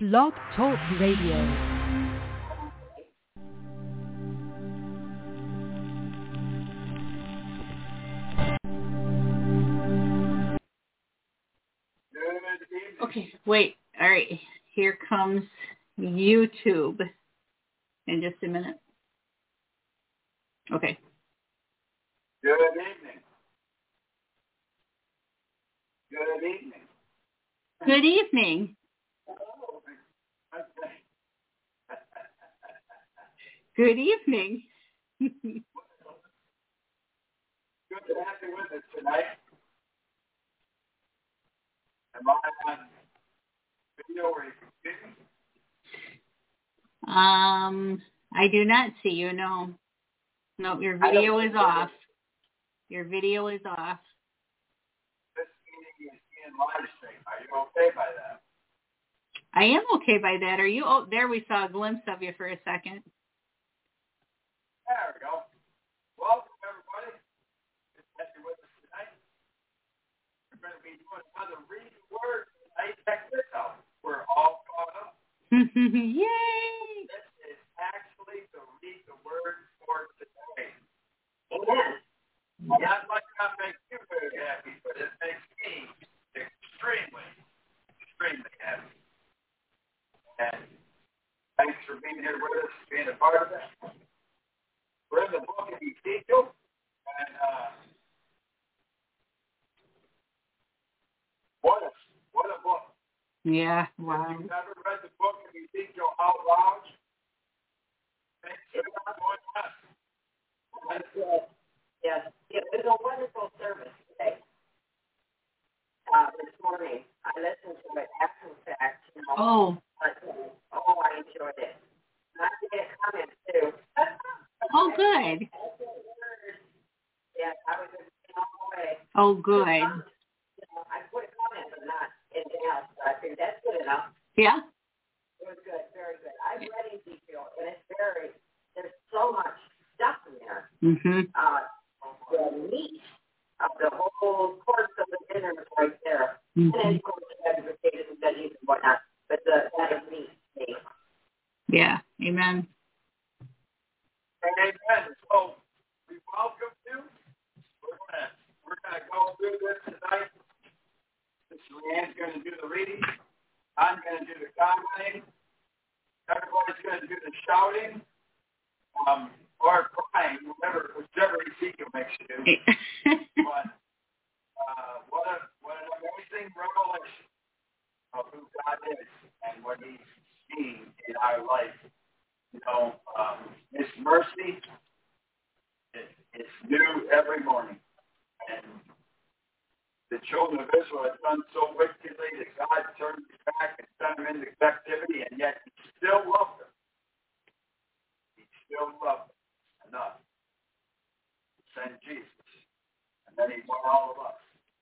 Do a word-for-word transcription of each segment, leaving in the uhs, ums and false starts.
Blog Talk Radio. Okay, wait. All right. Here comes YouTube in just a minute. Okay. Good evening. Good evening. Good evening. Good evening. Good to have you with us tonight. Am I on video or computer? Um, I do not see you, no. No, your video is off. Your video is off. This meeting is being live streamed. Are you okay by that? I am okay by that. Are you? Oh, there we saw a glimpse of you for a second. There we go. Welcome, everybody. Good to have you with us tonight. We're going to be doing another read the word tonight. Check this out. We're all caught up. Yay! This is actually the read the word for today. Amen. That might not make you very happy, but it makes me extremely, extremely happy. And thanks for being here with us, being a part of it. We're in the book of Ezekiel, and uh, what a what a book! Yeah, wow. If you've ever read the book of Ezekiel out loud, thanks for going on. That's good. Yes. It was a wonderful service today. Uh, this morning, I listened to it after the fact. You know, Oh. but, oh, I enjoyed it. And I made a comment, too. Oh, good. Yeah, I was just all the way. Oh, good. You know, I put a comment, but not anything else. I figured that's good enough. Yeah? It was good, very good. I read Ezekiel, and it's very, there's so much stuff in there. Mm-hmm. Uh, the meat of the whole course of the dinner is right there. Mm-hmm. And then, of course, you have the potatoes and veggies and whatnot. But the, that is meat to me. Yeah, amen. Amen. So we welcome you. We're gonna we're gonna go through this tonight. Miss Leanne's gonna do the reading. I'm gonna do the commenting. Everybody's gonna do the shouting. Um, or crying, whatever whichever Ezekiel makes you do. But uh, what a what an amazing revelation of who God is and what He's seeing in our life. You know, um, His mercy is, is new every morning. And the children of Israel had done so wickedly that God turned his back and sent them into captivity, and yet He still loved them. He still loved them enough to send Jesus. And then He won all of us.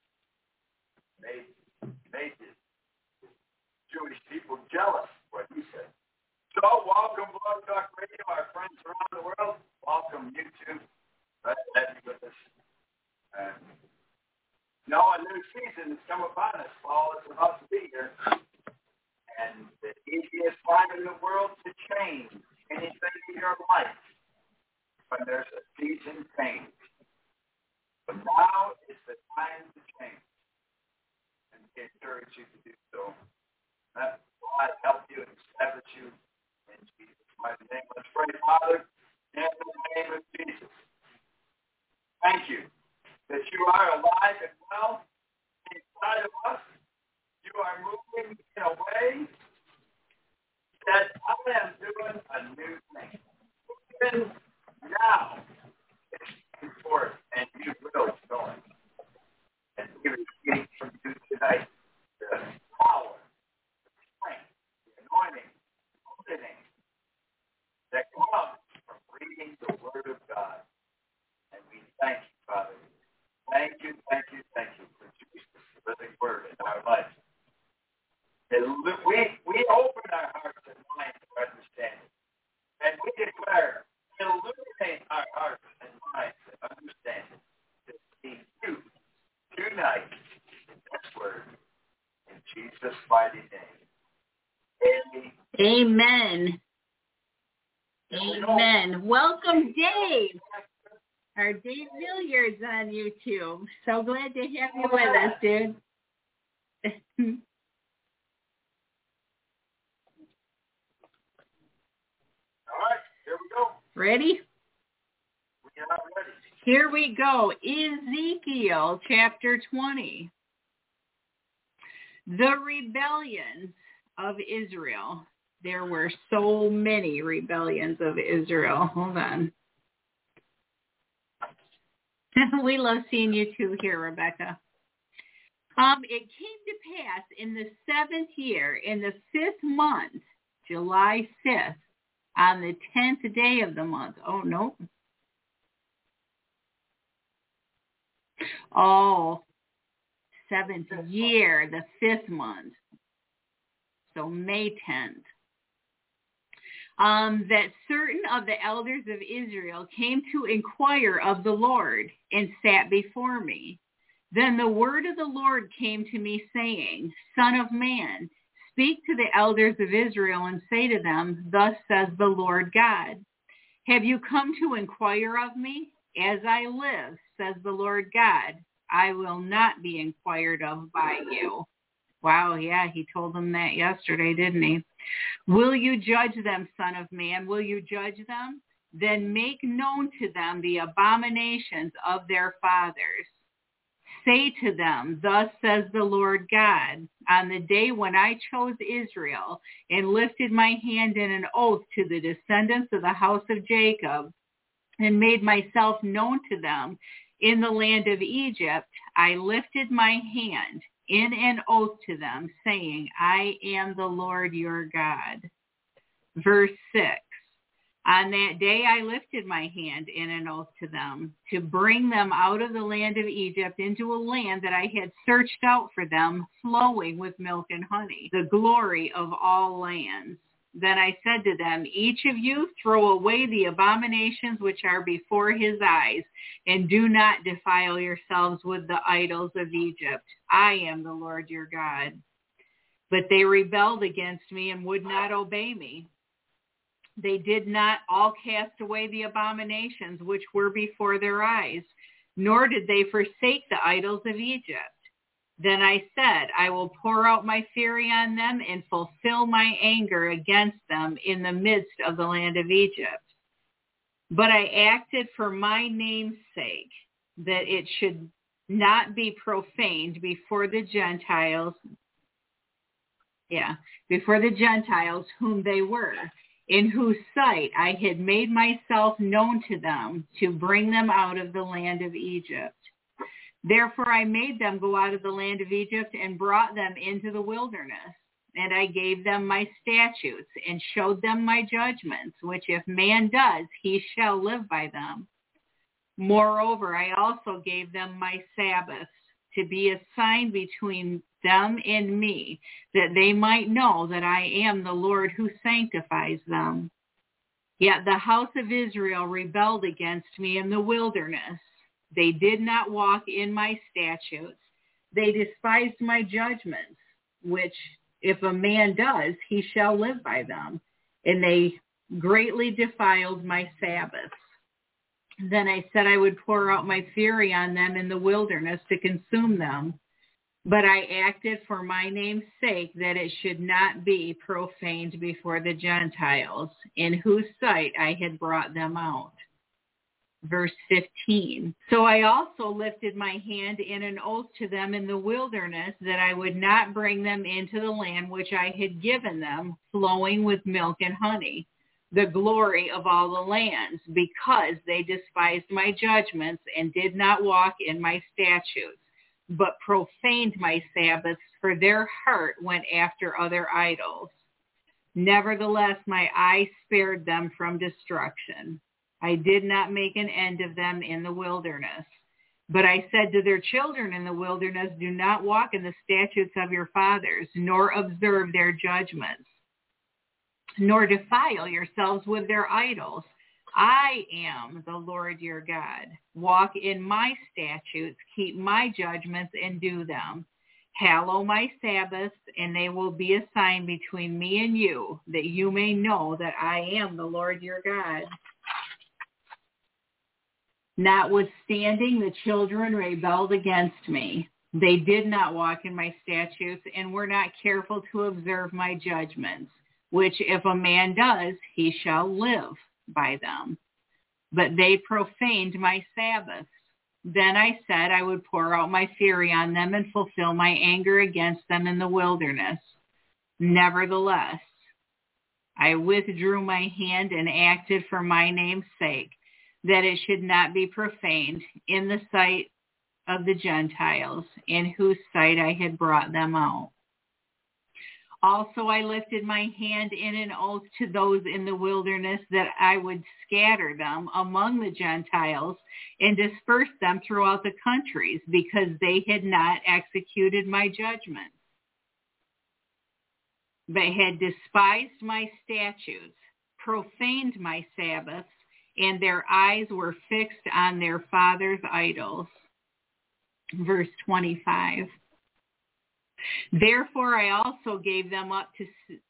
Made, made the Jewish people jealous, what He said. So, welcome, Blog Talk Radio, our friends around the world. Welcome, YouTube. Glad to have you with us. And, you know, a new season has come upon us. Fall is about to be here. And the easiest time in the world to change anything in your life when there's a season change. But now is the time to change. And we encourage you to do so. Let God help you and establish you. In Jesus' mighty name, let's pray, Father, in the name of Jesus. Thank you that you are alive and well inside of us. You are moving in a way that I am doing a new thing. Even now, it's coming forth, and you will go it. And we receive from you tonight the power, the strength, the anointing, the opening that comes from reading the Word of God. And we thank you, Father. Thank you, thank you, thank you for Jesus, the living Word in our life. And we, we open our hearts and minds to understanding. And we declare, illuminate our hearts and minds and understanding to see you tonight in this Word. In Jesus' mighty name. Amen. Amen. Amen. Welcome, Dave. Our Dave Villiers on YouTube. So glad to have you with us, dude. All right, here we go. Ready? We are ready. Here we go. Ezekiel chapter twenty. The rebellions of Israel. There were so many rebellions of Israel. Hold on. We love seeing you too here, Rebecca. Um, it came to pass in the seventh year, in the fifth month, July fifth, on the tenth day of the month. Oh, no. Oh, seventh year, the fifth month. So May tenth. Um, that certain of the elders of Israel came to inquire of the Lord and sat before me. Then the word of the Lord came to me, saying, Son of man, speak to the elders of Israel and say to them, Thus says the Lord God, have you come to inquire of me? As I live, says the Lord God, I will not be inquired of by you. Wow, yeah, he told them that yesterday, didn't he? Will you judge them, son of man? Will you judge them? Then make known to them the abominations of their fathers. Say to them, Thus says the Lord God, on the day when I chose Israel and lifted my hand in an oath to the descendants of the house of Jacob and made myself known to them in the land of Egypt, I lifted my hand in an oath to them, saying, I am the Lord your God. Verse six, on that day I lifted my hand in an oath to them, to bring them out of the land of Egypt into a land that I had searched out for them, flowing with milk and honey, the glory of all lands. Then I said to them, each of you throw away the abominations which are before his eyes, and do not defile yourselves with the idols of Egypt. I am the Lord your God. But they rebelled against me and would not obey me. They did not all cast away the abominations which were before their eyes, nor did they forsake the idols of Egypt. Then I said, I will pour out my fury on them and fulfill my anger against them in the midst of the land of Egypt. But I acted for my name's sake, that it should not be profaned before the Gentiles, yeah, before the Gentiles whom they were, in whose sight I had made myself known to them to bring them out of the land of Egypt. Therefore I made them go out of the land of Egypt and brought them into the wilderness. And I gave them my statutes and showed them my judgments, which if man does, he shall live by them. Moreover, I also gave them my Sabbaths to be a sign between them and me, that they might know that I am the Lord who sanctifies them. Yet the house of Israel rebelled against me in the wilderness. They did not walk in my statutes. They despised my judgments, which if a man does, he shall live by them. And they greatly defiled my Sabbaths. Then I said I would pour out my fury on them in the wilderness to consume them. But I acted for my name's sake, that it should not be profaned before the Gentiles, in whose sight I had brought them out. Verse fifteen. So I also lifted my hand in an oath to them in the wilderness, that I would not bring them into the land which I had given them, flowing with milk and honey, the glory of all the lands, because they despised my judgments and did not walk in my statutes, but profaned my Sabbaths, for their heart went after other idols. Nevertheless, my eye spared them from destruction. I did not make an end of them in the wilderness. But I said to their children in the wilderness, do not walk in the statutes of your fathers, nor observe their judgments, nor defile yourselves with their idols. I am the Lord your God. Walk in my statutes, keep my judgments, and do them. Hallow my Sabbaths, and they will be a sign between me and you, that you may know that I am the Lord your God. Notwithstanding, the children rebelled against me. They did not walk in my statutes and were not careful to observe my judgments, which if a man does, he shall live by them. But they profaned my Sabbaths. Then I said I would pour out my fury on them and fulfill my anger against them in the wilderness. Nevertheless, I withdrew my hand and acted for my name's sake, that it should not be profaned in the sight of the Gentiles, in whose sight I had brought them out. Also I lifted my hand in an oath to those in the wilderness that I would scatter them among the Gentiles and disperse them throughout the countries, because they had not executed my judgments, but had despised my statutes, profaned my Sabbaths, and their eyes were fixed on their fathers' idols. Verse twenty-five. Therefore I also gave them up to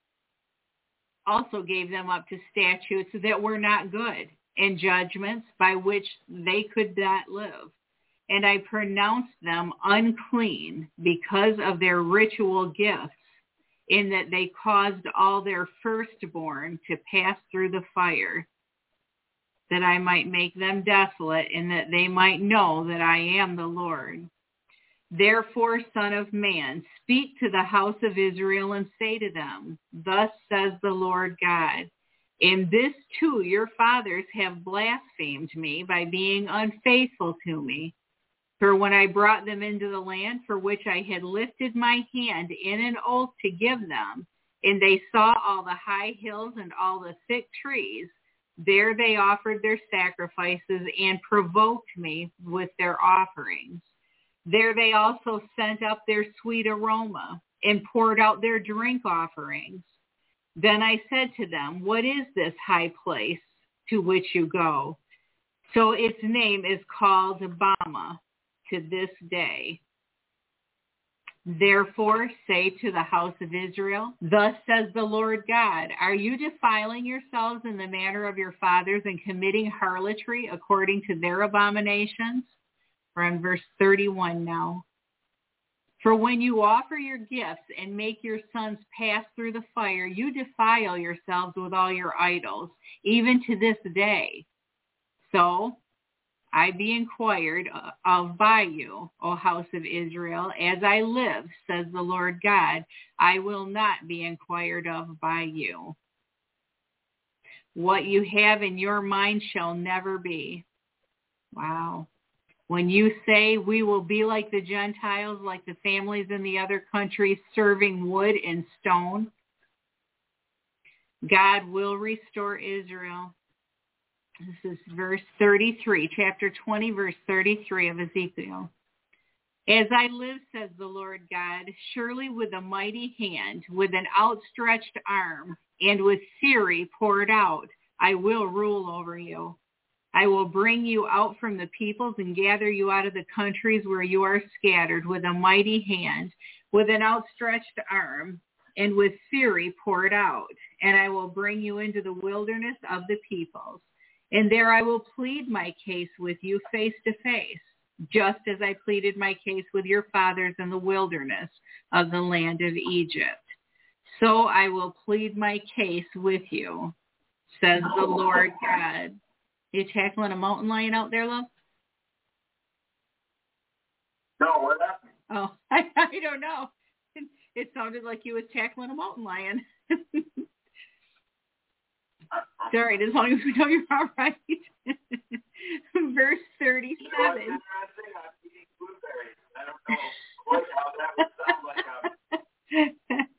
also gave them up to statutes that were not good, and judgments by which they could not live. And I pronounced them unclean because of their ritual gifts, in that they caused all their firstborn to pass through the fire, that I might make them desolate, and that they might know that I am the Lord. Therefore, Son of Man, speak to the house of Israel and say to them, Thus says the Lord God, in this too your fathers have blasphemed me by being unfaithful to me. For when I brought them into the land for which I had lifted my hand in an oath to give them, and they saw all the high hills and all the thick trees, there they offered their sacrifices and provoked me with their offerings. There they also sent up their sweet aroma and poured out their drink offerings. Then I said to them, What is this high place to which you go? So its name is called Bama to this day. Therefore say to the house of Israel, Thus says the Lord God, Are you defiling yourselves in the manner of your fathers and committing harlotry according to their abominations? We're on verse thirty-one now. For when you offer your gifts and make your sons pass through the fire, you defile yourselves with all your idols, even to this day. So I be inquired of by you, O house of Israel, as I live, says the Lord God, I will not be inquired of by you. What you have in your mind shall never be. Wow. When you say we will be like the Gentiles, like the families in the other countries, serving wood and stone, God will restore Israel. This is verse thirty-three, chapter twenty, verse thirty-three of Ezekiel. As I live, says the Lord God, surely with a mighty hand, with an outstretched arm, and with fury poured out, I will rule over you. I will bring you out from the peoples and gather you out of the countries where you are scattered with a mighty hand, with an outstretched arm, and with fury poured out. And I will bring you into the wilderness of the peoples. And there I will plead my case with you face to face, just as I pleaded my case with your fathers in the wilderness of the land of Egypt. So I will plead my case with you, says the Lord God. You tackling a mountain lion out there, love? No, what happened? Oh, I, I don't know. It, it sounded like you was tackling a mountain lion. It's all right, as long as we know you're all right. Verse thirty-seven. You know, it's interesting. I'm eating blueberries. I don't know quite how that would sound like.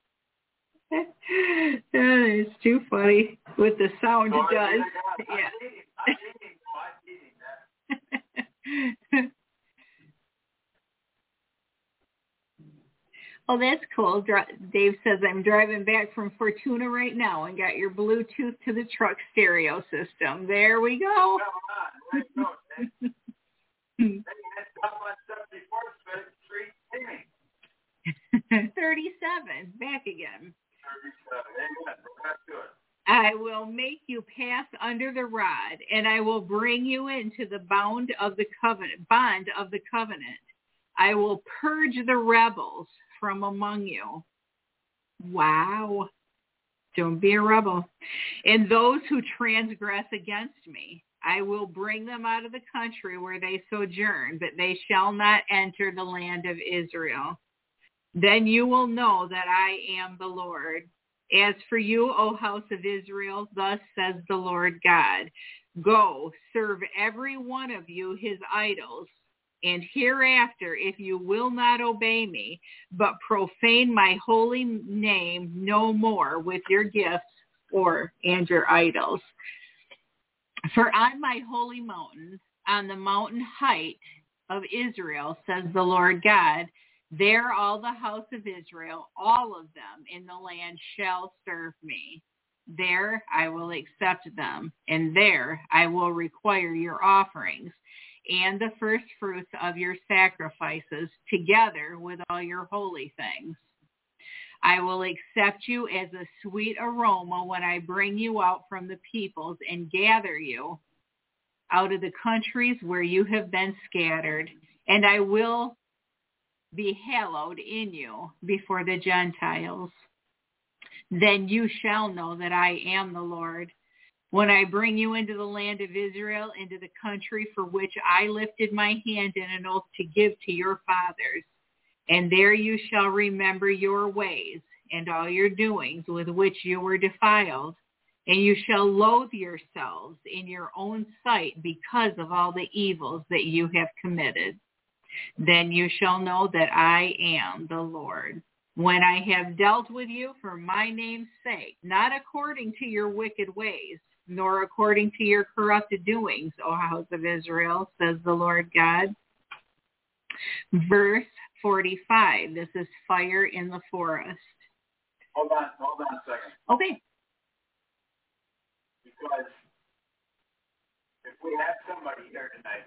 Oh, it's too funny with the sound So it does. I'm Yeah. eating, I'm eating, I'm eating that. Oh, that's cool. Dri- Dave says, I'm driving back from Fortuna right now and got your Bluetooth to the truck stereo system. There we go. Come on, let's go. They had stuff on seventy-fourth Street, Street, thirty-seven, back again. thirty-seven. Amen. Go back to it. I will make you pass under the rod, and I will bring you into the bound of the covenant, bond of the covenant. I will purge the rebels from among you. Wow. Don't be a rebel. And those who transgress against me, I will bring them out of the country where they sojourn, but they shall not enter the land of Israel. Then you will know that I am the Lord. As for you, O house of Israel, thus says the Lord God, go, serve every one of you his idols, and hereafter, if you will not obey me, but profane my holy name no more with your gifts or and your idols. For on my holy mountain, on the mountain height of Israel, says the Lord God, there all the house of Israel, all of them in the land shall serve me. There I will accept them, and there I will require your offerings and the first fruits of your sacrifices, together with all your holy things. I will accept you as a sweet aroma when I bring you out from the peoples and gather you out of the countries where you have been scattered, and I will be hallowed in you before the Gentiles. Then you shall know that I am the Lord, when I bring you into the land of Israel, into the country for which I lifted my hand in an oath to give to your fathers. And there you shall remember your ways and all your doings with which you were defiled, and you shall loathe yourselves in your own sight because of all the evils that you have committed. Then you shall know that I am the Lord, when I have dealt with you for my name's sake, not according to your wicked ways, nor according to your corrupted doings, O house of Israel, says the Lord God. Verse forty-five, this is fire in the forest. Hold on, hold on a second. Okay. Because if we have somebody here tonight,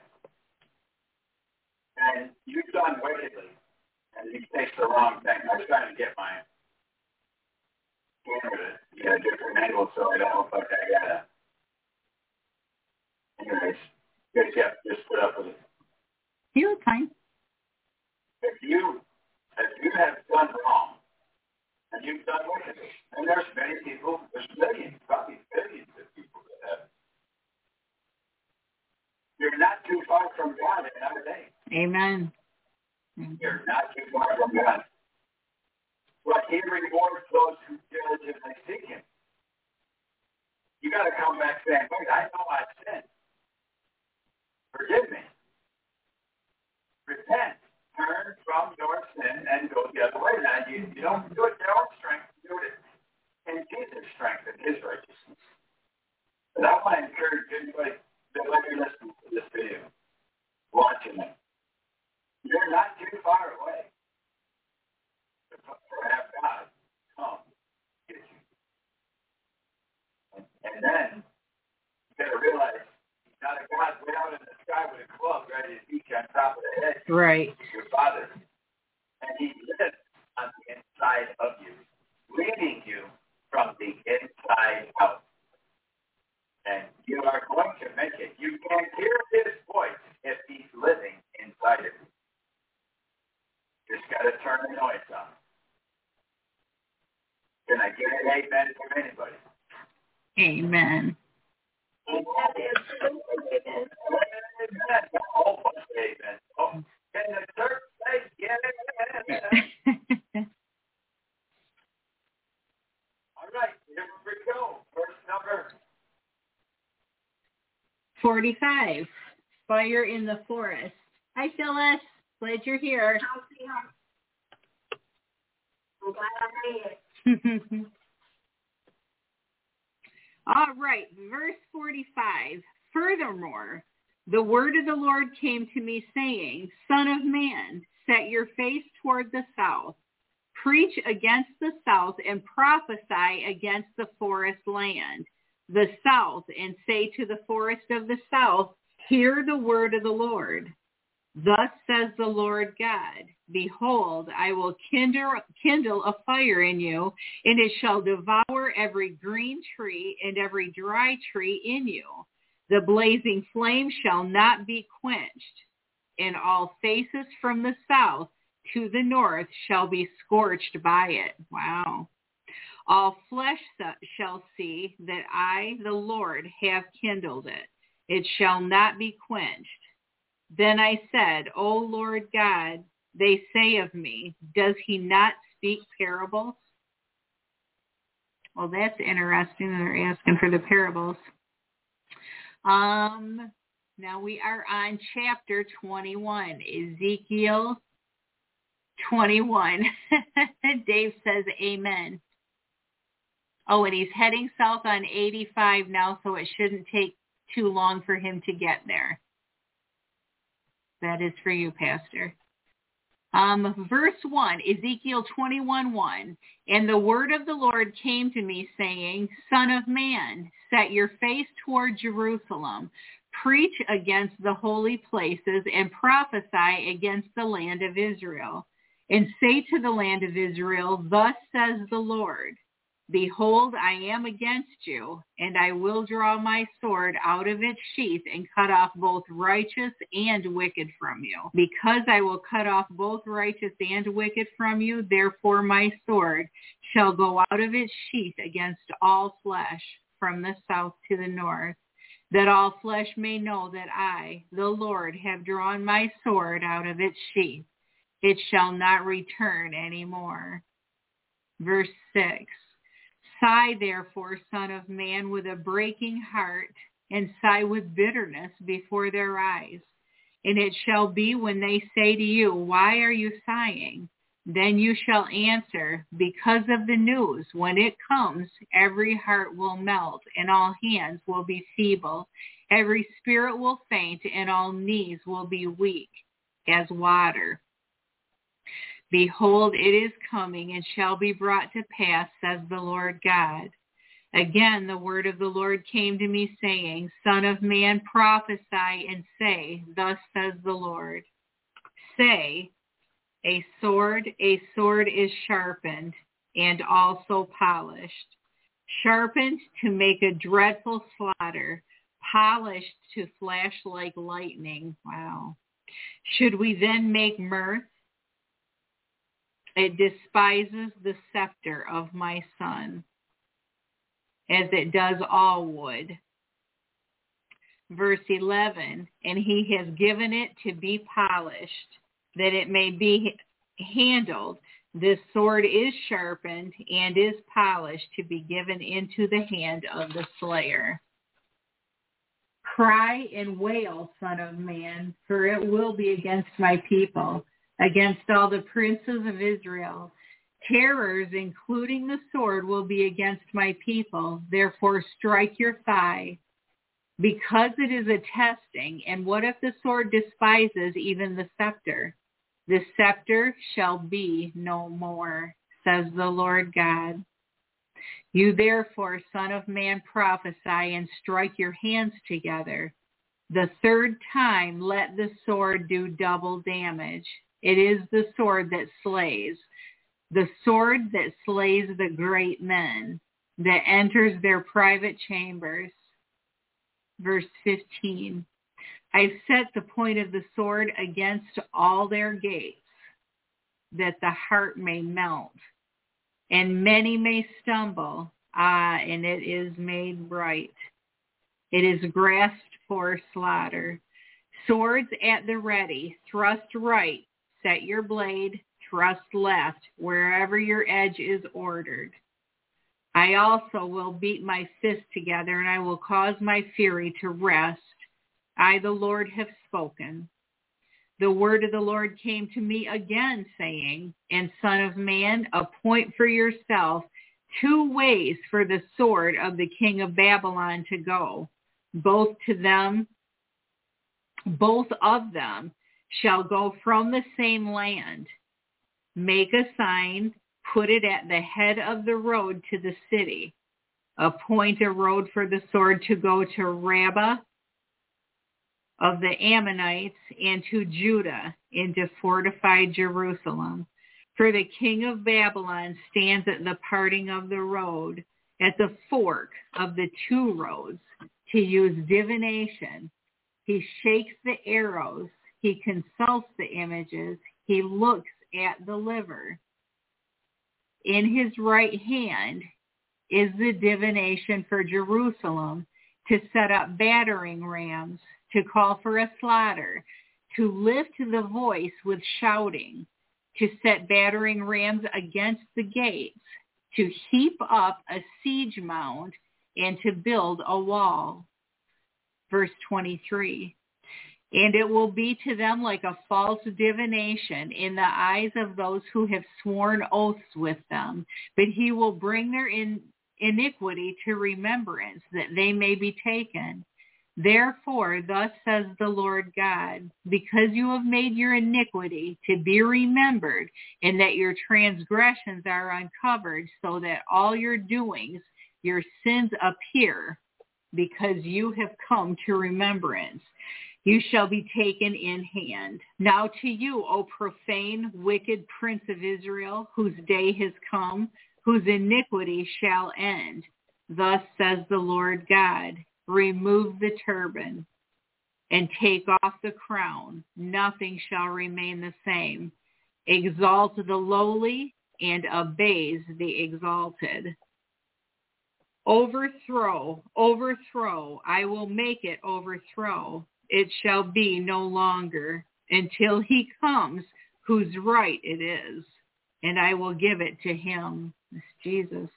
and you've done wickedly, and you take the wrong thing, I was trying to get my camera to get a different angle so I don't look like I got it. Anyways, good, yeah, just put up with it. You look fine. If you, if you have done wrong, and you've done wickedly, and there's many people, there's millions, probably billions of people that have. You're not too far from God in our day. Amen. You're not too far from God. But he rewards those who diligently seek him. You got to come back saying, wait, I know I've sinned. Forgive me. Repent. Turn from your sin and go the other way. Now, you, you don't do it in your own strength. You do it in Jesus' strength and his righteousness. But I want to encourage anybody that let me listen to this video, watching it. You're not too far away to have God come get you. And, and then you got to realize he's not a God way out in the sky with a club ready to beat you on top of the head. Right. Your Father. And he lives on the inside of you, leading you from the inside out. And you are going to make it. You can hear his voice if he's living inside of you. Just got to turn the noise on. Can I get an amen from anybody? Amen. Amen. Amen. A whole bunch of amen. Oh, can the church say yeah? All right, here we go. Verse number forty-five, fire in the forest. Hi, Phyllis. Glad you're here. I'm glad I made it. All right, verse forty-five. Furthermore, the word of the Lord came to me saying, Son of man, set your face toward the south. Preach against the south and prophesy against the forest land, the south, and say to the forest of the south, hear the word of the Lord. Thus says the Lord God, behold, I will kindle, kindle a fire in you, and it shall devour every green tree and every dry tree in you. The blazing flame shall not be quenched, and all faces from the south to the north shall be scorched by it. Wow. All flesh shall see that I, the Lord, have kindled it. It shall not be quenched. Then I said, O Lord God, they say of me, does he not speak parables? Well, that's interesting. They're asking for the parables. Um, now we are on chapter twenty-one, Ezekiel twenty-one. Dave says amen. Oh, and he's heading south on eighty-five now, so it shouldn't take too long for him to get there. That is for you, Pastor. Um, verse one, Ezekiel twenty-one one. And the word of the Lord came to me, saying, Son of man, set your face toward Jerusalem, preach against the holy places, and prophesy against the land of Israel. And say to the land of Israel, Thus says the Lord, Behold, I am against you, and I will draw my sword out of its sheath and cut off both righteous and wicked from you. Because I will cut off both righteous and wicked from you, therefore my sword shall go out of its sheath against all flesh from the south to the north, that all flesh may know that I, the Lord, have drawn my sword out of its sheath. It shall not return any more. Verse six. Sigh, therefore, Son of man, with a breaking heart, and sigh with bitterness before their eyes. And it shall be when they say to you, Why are you sighing? Then you shall answer, Because of the news. When it comes, every heart will melt, and all hands will be feeble. Every spirit will faint, and all knees will be weak as water. Behold, it is coming, and shall be brought to pass, says the Lord God. Again, the word of the Lord came to me, saying, Son of man, prophesy and say, Thus says the Lord. Say, a sword, a sword is sharpened, and also polished. Sharpened to make a dreadful slaughter, polished to flash like lightning. Wow. Should we then make mirth? It despises the scepter of my son, as it does all wood. Verse eleven, and he has given it to be polished, that it may be handled. This sword is sharpened and is polished to be given into the hand of the slayer. Cry and wail, Son of man, for it will be against my people, against all the princes of Israel. Terrors, including the sword, will be against my people. Therefore strike your thigh, because it is a testing. And what if the sword despises even the scepter? The scepter shall be no more, says the Lord God. You therefore, Son of man, prophesy and strike your hands together. The third time let the sword do double damage. It is the sword that slays, the sword that slays the great men, that enters their private chambers. Verse fifteen, I've set the point of the sword against all their gates, that the heart may melt, and many may stumble. Ah, and it is made bright. It is grasped for slaughter. Swords at the ready, thrust right, set your blade, thrust left, wherever your edge is ordered. I also will beat my fist together, and I will cause my fury to rest. I, the Lord, have spoken. The word of the Lord came to me again, saying, And son of man, appoint for yourself two ways for the sword of the king of Babylon to go. Both to them, both of them shall go from the same land. Make a sign, put it at the head of the road to the city. Appoint a road for the sword to go to Rabbah, of the Ammonites and to Judah into fortified Jerusalem. For the king of Babylon stands at the parting of the road, at the fork of the two roads, to use divination. He shakes the arrows. He consults the images. He looks at the liver. In his right hand is the divination for Jerusalem, to set up battering rams, to call for a slaughter, to lift the voice with shouting, to set battering rams against the gates, to heap up a siege mound, and to build a wall. Verse twenty-three. And it will be to them like a false divination in the eyes of those who have sworn oaths with them. But he will bring their in, iniquity to remembrance, that they may be taken. Therefore, thus says the Lord God, because you have made your iniquity to be remembered, and that your transgressions are uncovered, so that all your doings, your sins appear, because you have come to remembrance, you shall be taken in hand. Now to you, O profane, wicked prince of Israel, whose day has come, whose iniquity shall end. Thus says the Lord God, remove the turban and take off the crown. Nothing shall remain the same. Exalt the lowly and abase the exalted. Overthrow, overthrow, I will make it overthrow. It shall be no longer until he comes whose right it is, and I will give it to him. It's Jesus.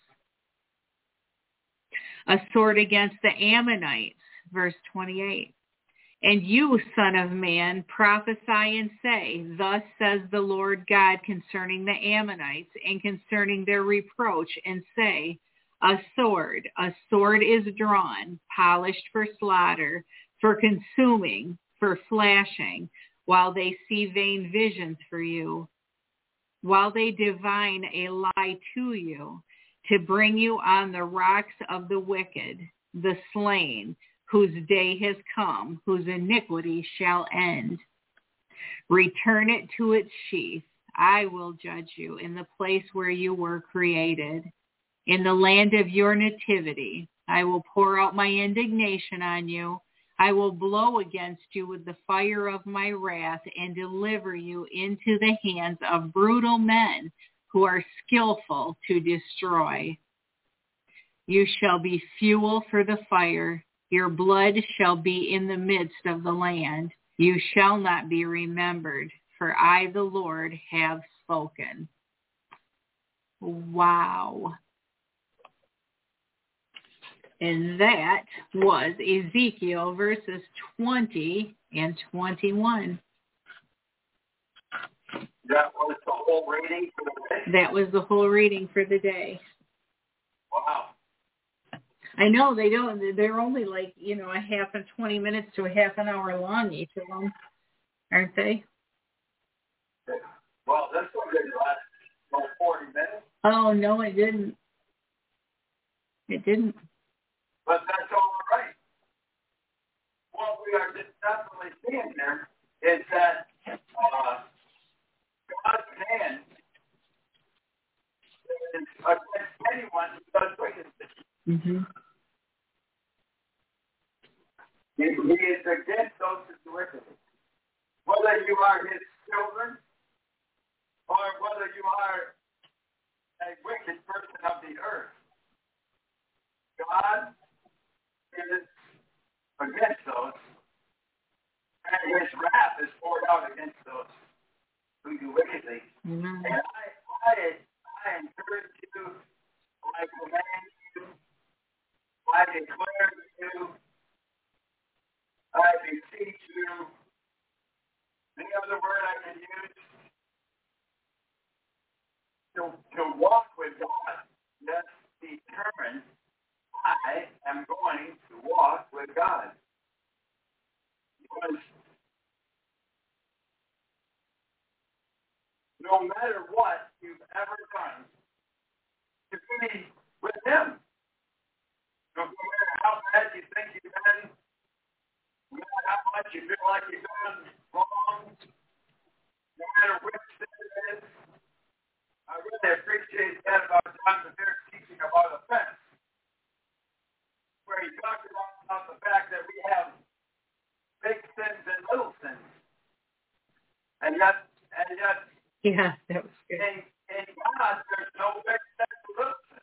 A sword against the Ammonites, verse twenty-eight. And you, son of man, prophesy and say, thus says the Lord God concerning the Ammonites and concerning their reproach, and say, a sword, a sword is drawn, polished for slaughter, for consuming, for flashing, while they see vain visions for you, while they divine a lie to you, to bring you on the rocks of the wicked, the slain, whose day has come, whose iniquity shall end. Return it to its sheath. I will judge you in the place where you were created, in the land of your nativity. I will pour out my indignation on you. I will blow against you with the fire of my wrath and deliver you into the hands of brutal men who are skillful to destroy. You shall be fuel for the fire. Your blood shall be in the midst of the land. You shall not be remembered, for I, the Lord, have spoken. Wow. And that was Ezekiel verses twenty and twenty-one. That was the whole reading for the day? That was the whole reading for the day. Wow. I know they don't, they're only like, you know, a half and twenty minutes to a half an hour long, each of them, aren't they? Well, this one didn't last about forty minutes. Oh, no, it didn't. It didn't. But that's all right. What we are just definitely seeing there is that uh, God's hand is against anyone who does wickedness. Mm-hmm. He, he is against those who do wickedness. Whether you are his children or whether you are a wicked person of the earth, God is against those, and his wrath is poured out against those who do wickedly. Mm-hmm. And I, I, I encourage you, I command you, I declare to you, I beseech you, any other word I can use, to, to walk with God. Let's determine I am going to walk with God. Because no matter what you've ever done to be with him, no matter how bad you think you've been, no matter how much you feel like you've done wrong, no matter which sin it is. I really appreciate that about John Bevere's teaching about offense, where he talked about, about the fact that we have big sins and little sins. And yet, and yet, Yeah, that was good. in, in God, there's no big sin or little sin.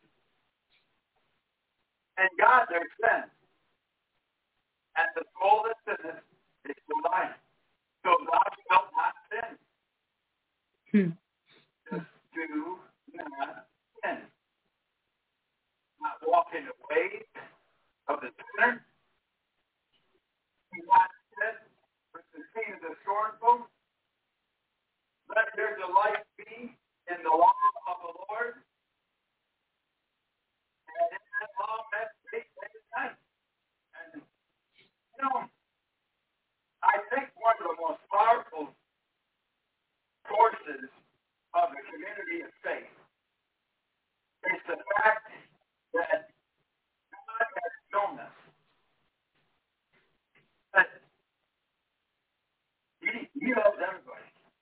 In God, there's sin. And the soul that sinneth is the life. So thou shalt not sin. Hmm. Just do not sin. Not walk in the ways of the sinner. Do not sit with the seed of the scornful. Let their delight be in the law of the Lord. And in that law, meditate day and night. And, you know, I think one of the most powerful forces of the community of faith is the fact that God has shown us that He, he loves everybody.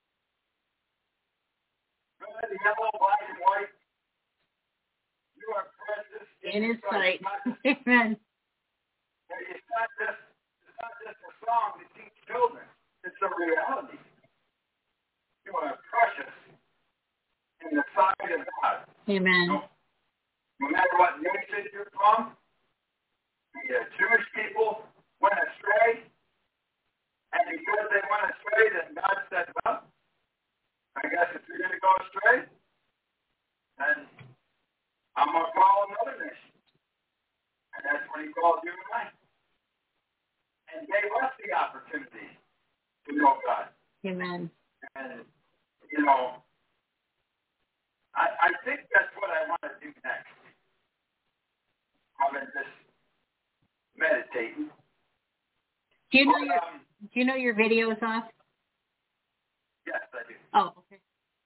Red, yellow, black, and white. You are precious In his sight. It's Amen. not just it's not just a song to teach children. It's a reality. You are precious in the sight of God. Amen. No, no matter what nation you're from, the Jewish people went astray, and because they went astray, then God said, well, I guess if you're going to go astray, then I'm going to call another nation. And that's when he called you and I. And gave us the opportunity to know God. Amen. And, you know, I, I think that's what I want to do next. I've been just meditating. Do you know But, your um, Do you know your video is off? yes, I do. Oh, okay.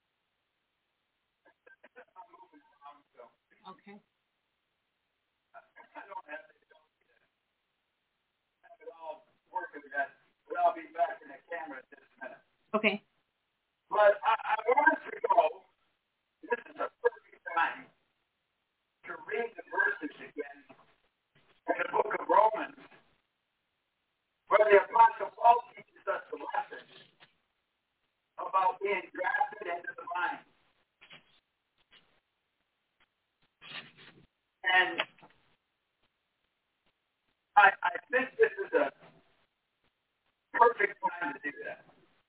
I'm moving around, so Okay. I don't have it, don't have it all working yet. But I'll be back in the camera in just a minute. Okay. But I, I want us to go. This is a perfect time to read the verses again in the book of Romans, where the Apostle Paul teaches us a lesson about being drafted into the vine. And I, I think this is a perfect time to do that.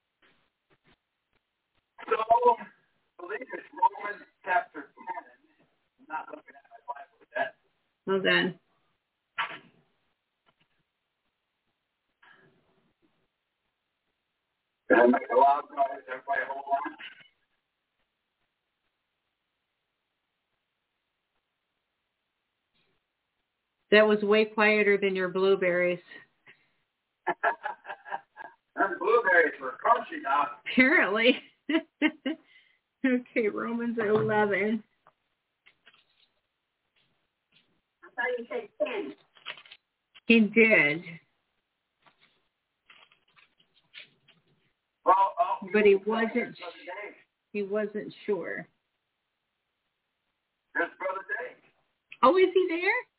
So, I believe it's Romans chapter ten. I'm not looking at my Bible yet. Well done. Did I make a loud noise? Everybody hold on. That was way quieter than your blueberries. Them blueberries were crunchy now. Apparently. Okay, Romans eleven. I thought you said ten. He did, Well, oh, but he you wasn't. Brother Dave. He wasn't sure. There's Brother Dave. Oh, is he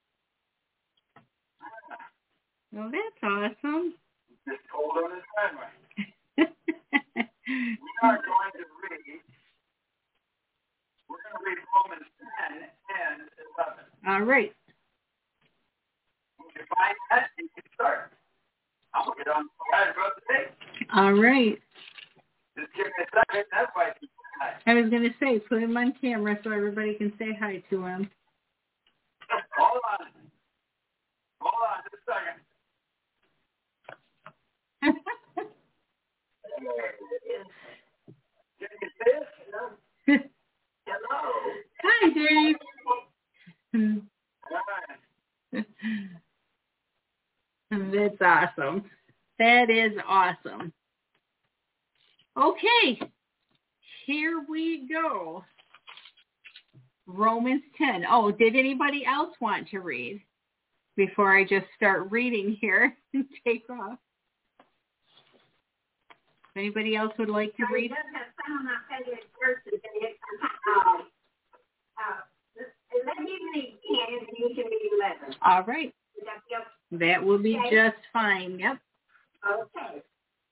there? Oh, that's awesome. Just told him his family. We are going to read. We're going to read Romans ten and eleven. All right. When you find that, you can start. I'll get on the Brother Dave. All right. Just give me a second. Everybody can say hi. I was going to say, put him on camera so everybody can say hi to him. Hold on. Hold on just a second. Can you see us? Hello. Hello. Hi, Dave. All right. That's awesome. That is awesome. Okay, here we go. Romans ten. Oh, did anybody else want to read before I just start reading here and take off? anybody else would like to So read? It does have some of my favorite verses in it. Uh, uh, let me read ten, and you can read eleven. All right. Is that yep? That will be Okay. just fine. Yep. Okay.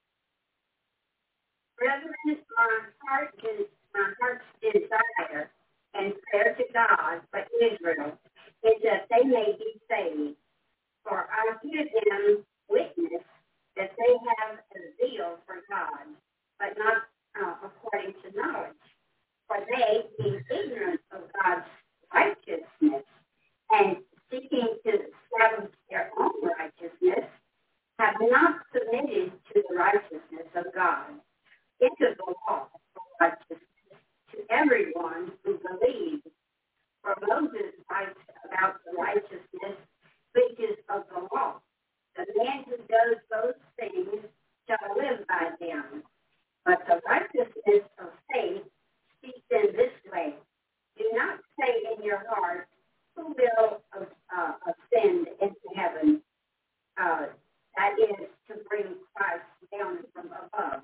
Brethren, my heart is my heart's desire and prayer to God for Israel is that they may be saved. For I give them witness that they have a zeal for God, but not uh, according to knowledge. For they, being ignorant of God's righteousness and seeking to establish their own righteousness, have not submitted to the righteousness of God. It is the law of righteousness to everyone who believes. For Moses writes about the righteousness which is of the law. The man who does those things shall live by them. But the righteousness of faith speaks in this way. Do not say in your heart, who will uh, ascend into heaven? Uh, that is to bring Christ down from above.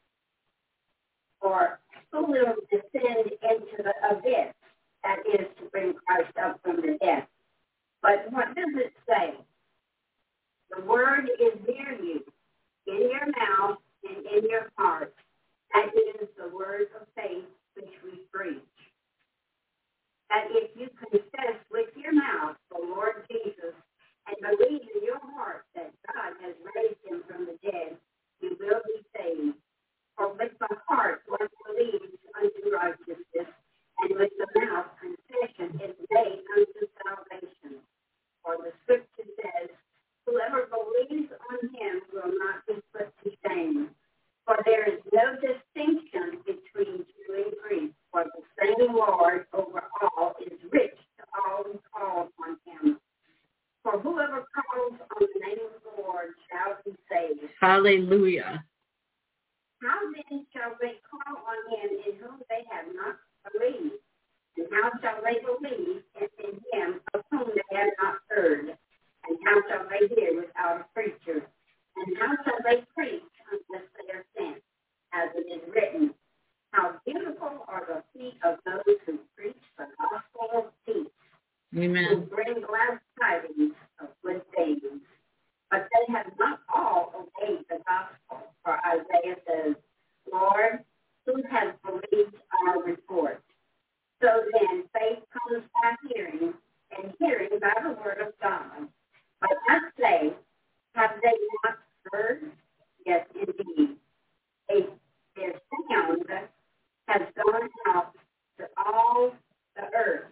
Or who will descend into the abyss? That is to bring Christ up from the dead. But what does it say? The word is near you, in your mouth and in your heart. That is the word of faith which we preach. That if you confess with your mouth the Lord Jesus and believe in your heart that God has raised him from the dead, you will be saved. For with the heart one believes unto righteousness, and with the mouth confession is made unto salvation. For the scripture says, whoever believes on him will not be put to shame. For there is no distinction between Jew and Greek, for the same Lord over all is rich to all who call upon him. For whoever calls on the name of the Lord shall be saved. Hallelujah. How then shall they call on him in whom they have not believed? And how shall they believe in him of whom they have not heard? And how shall they hear without a preacher? And how shall they preach unless they are sent? As it is written, how beautiful are the feet of those who preach the gospel of peace, Amen. who bring glad tidings of good things. But they have not all obeyed the gospel. For Isaiah says, Lord, who has believed our report? So then faith comes by hearing, and hearing by the word of God. But I say, have they not heard? Yes, indeed. A, their sound has gone out to all the earth.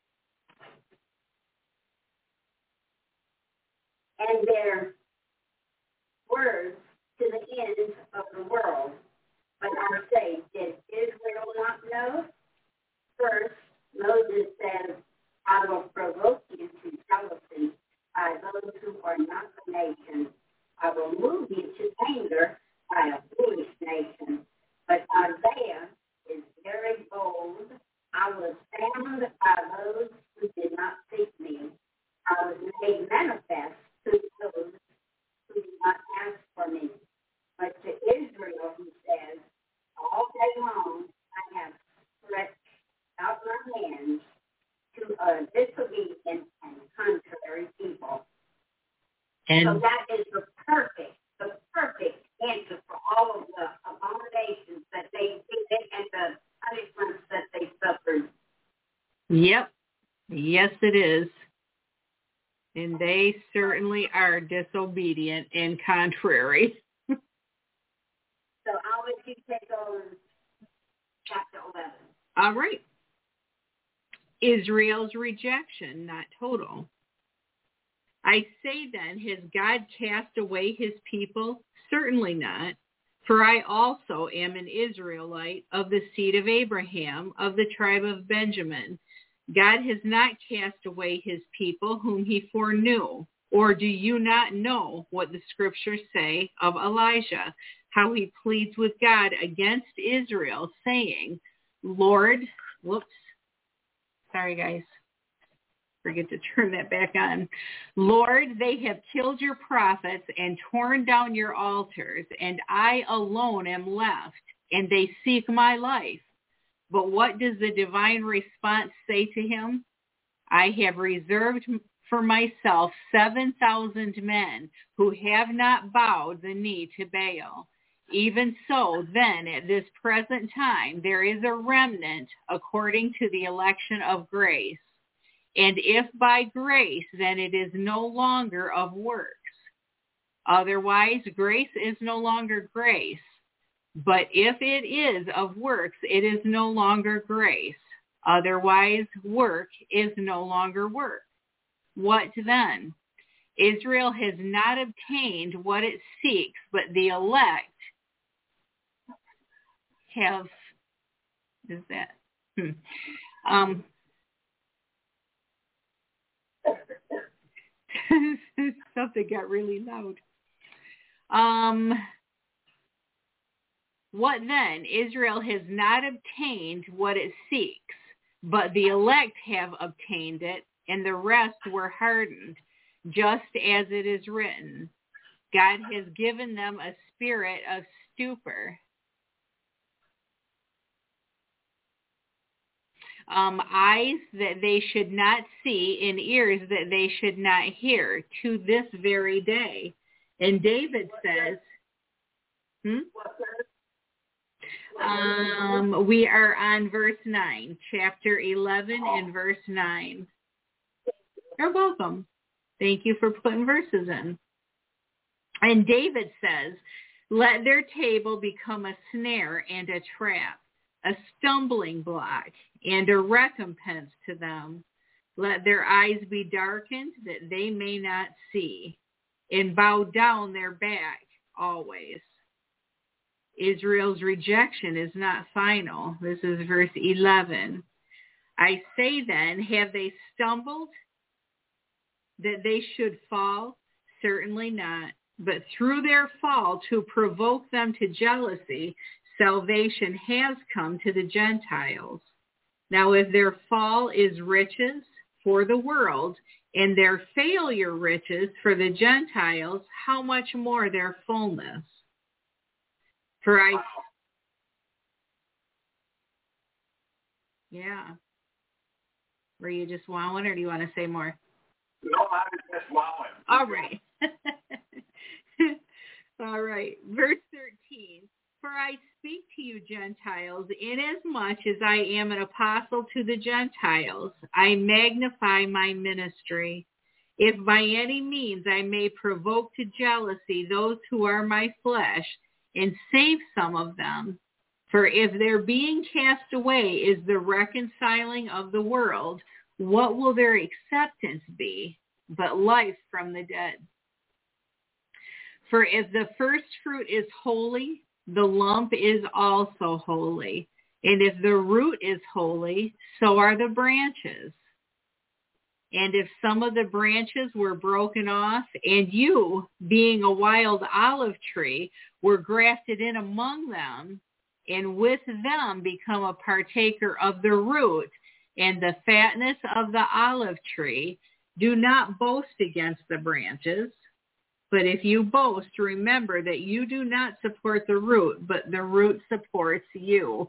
And their words to the ends of the world. But I say, did Israel not know? First, Moses says, I will provoke you to jealousy by those who are not the nation. I will move you to anger by a foolish nation. But Isaiah is very bold. I was found by those who did not seek me. I was made manifest to those who did not ask for me. But to Israel, he says, all day long I have stretched out my hands to a disobedient and contrary people. And so that is the perfect, the perfect answer for all of the abominations that they did and the punishments that they suffered. Yep. Yes, it is. And they certainly are disobedient and contrary. So I'll let you take on chapter eleven. All right. Israel's rejection, not total. I say then, has God cast away his people? Certainly not. For I also am an Israelite of the seed of Abraham, of the tribe of Benjamin. God has not cast away his people whom he foreknew. Or do you not know what the scriptures say of Elijah, how he pleads with God against Israel, saying, Lord, whoops, sorry guys. forget to turn that back on. Lord, they have killed your prophets and torn down your altars, and I alone am left, and they seek my life. But what does the divine response say to him? I have reserved for myself seven thousand men who have not bowed the knee to Baal. Even so, then, at this present time, there is a remnant according to the election of grace. And if by grace, then it is no longer of works. Otherwise, grace is no longer grace. But if it is of works, it is no longer grace. Otherwise, work is no longer work. What then? Israel has not obtained what it seeks, but the elect have, is that, hmm. um, something got really loud. Um, what then? Israel has not obtained what it seeks, but the elect have obtained it, and the rest were hardened, just as it is written. God has given them a spirit of stupor. Um, eyes that they should not see, and ears that they should not hear, to this very day. And David says, hmm? um, we are on verse nine, chapter eleven and verse nine. You're welcome. Thank you for putting verses in. And David says, let their table become a snare and a trap, a stumbling block, and a recompense to them. Let their eyes be darkened that they may not see, and bow down their back always. Israel's rejection is not final. This is verse eleven. I say then, have they stumbled that they should fall? Certainly not. But through their fall, to provoke them to jealousy, salvation has come to the Gentiles. Now, if their fall is riches for the world, and their failure riches for the Gentiles, how much more their fullness? For I, yeah. Were you just wowing, or do you want to say more? No, I was just wowing. All right. All right. Verse thirteen. For I speak to you, Gentiles, inasmuch as I am an apostle to the Gentiles, I magnify my ministry. If by any means I may provoke to jealousy those who are my flesh, and save some of them. For if their being cast away is the reconciling of the world, what will their acceptance be but life from the dead? For if the first fruit is holy, the lump is also holy. And if the root is holy, so are the branches. And if some of the branches were broken off, and you, being a wild olive tree, were grafted in among them, and with them become a partaker of the root and the fatness of the olive tree, do not boast against the branches. But if you boast, remember that you do not support the root, but the root supports you.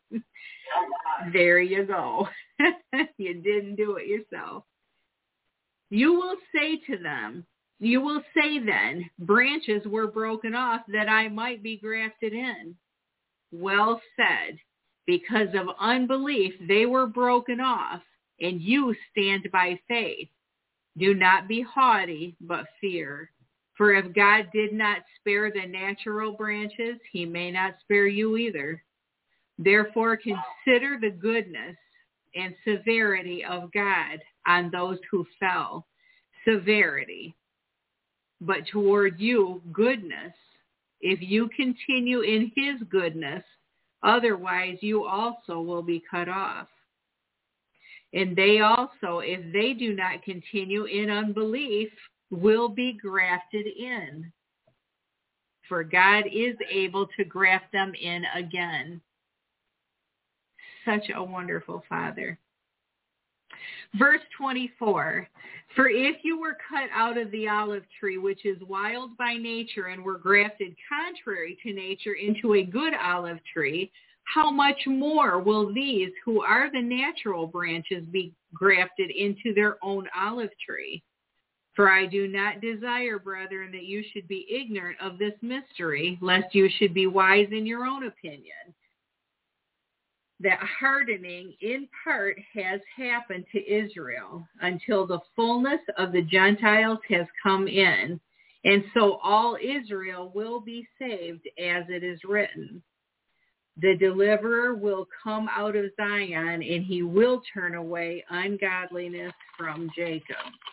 There you go. You didn't do it yourself. You will say to them, you will say then, branches were broken off that I might be grafted in. Well said, because of unbelief they were broken off, and you stand by faith. Do not be haughty, but fear. For if God did not spare the natural branches, he may not spare you either. Therefore consider the goodness and severity of God on those who fell. Severity. But toward you, goodness, if you continue in his goodness, otherwise you also will be cut off. And they also, if they do not continue in unbelief, will be grafted in. For God is able to graft them in again. Such a wonderful Father. Verse twenty-four, for if you were cut out of the olive tree, which is wild by nature, and were grafted contrary to nature into a good olive tree, how much more will these who are the natural branches be grafted into their own olive tree? For I do not desire, brethren, that you should be ignorant of this mystery, lest you should be wise in your own opinion, that hardening in part has happened to Israel until the fullness of the Gentiles has come in, and so all Israel will be saved, as it is written. The deliverer will come out of Zion, and he will turn away ungodliness from Jacob.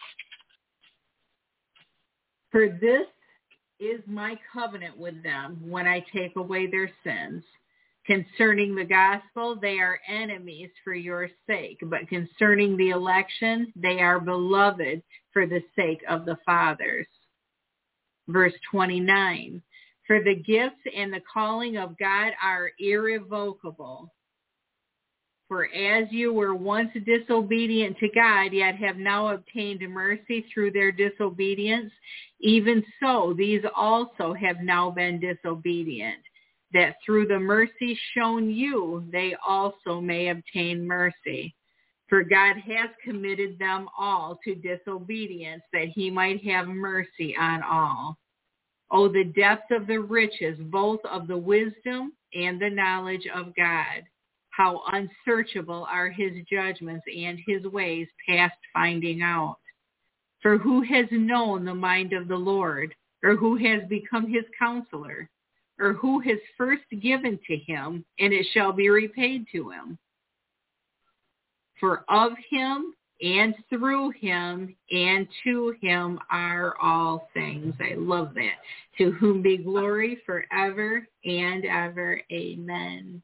For this is my covenant with them when I take away their sins. Concerning the gospel, they are enemies for your sake, but concerning the election, they are beloved for the sake of the fathers. Verse twenty-nine, for the gifts and the calling of God are irrevocable. For as you were once disobedient to God, yet have now obtained mercy through their disobedience, even so these also have now been disobedient, that through the mercy shown you, they also may obtain mercy. For God has committed them all to disobedience, that he might have mercy on all. Oh, the depth of the riches, both of the wisdom and the knowledge of God. How unsearchable are his judgments and his ways past finding out. For who has known the mind of the Lord, or who has become his counselor? Or who has first given to him, and it shall be repaid to him? For of him, and through him, and to him are all things. I love that. To whom be glory forever and ever. Amen.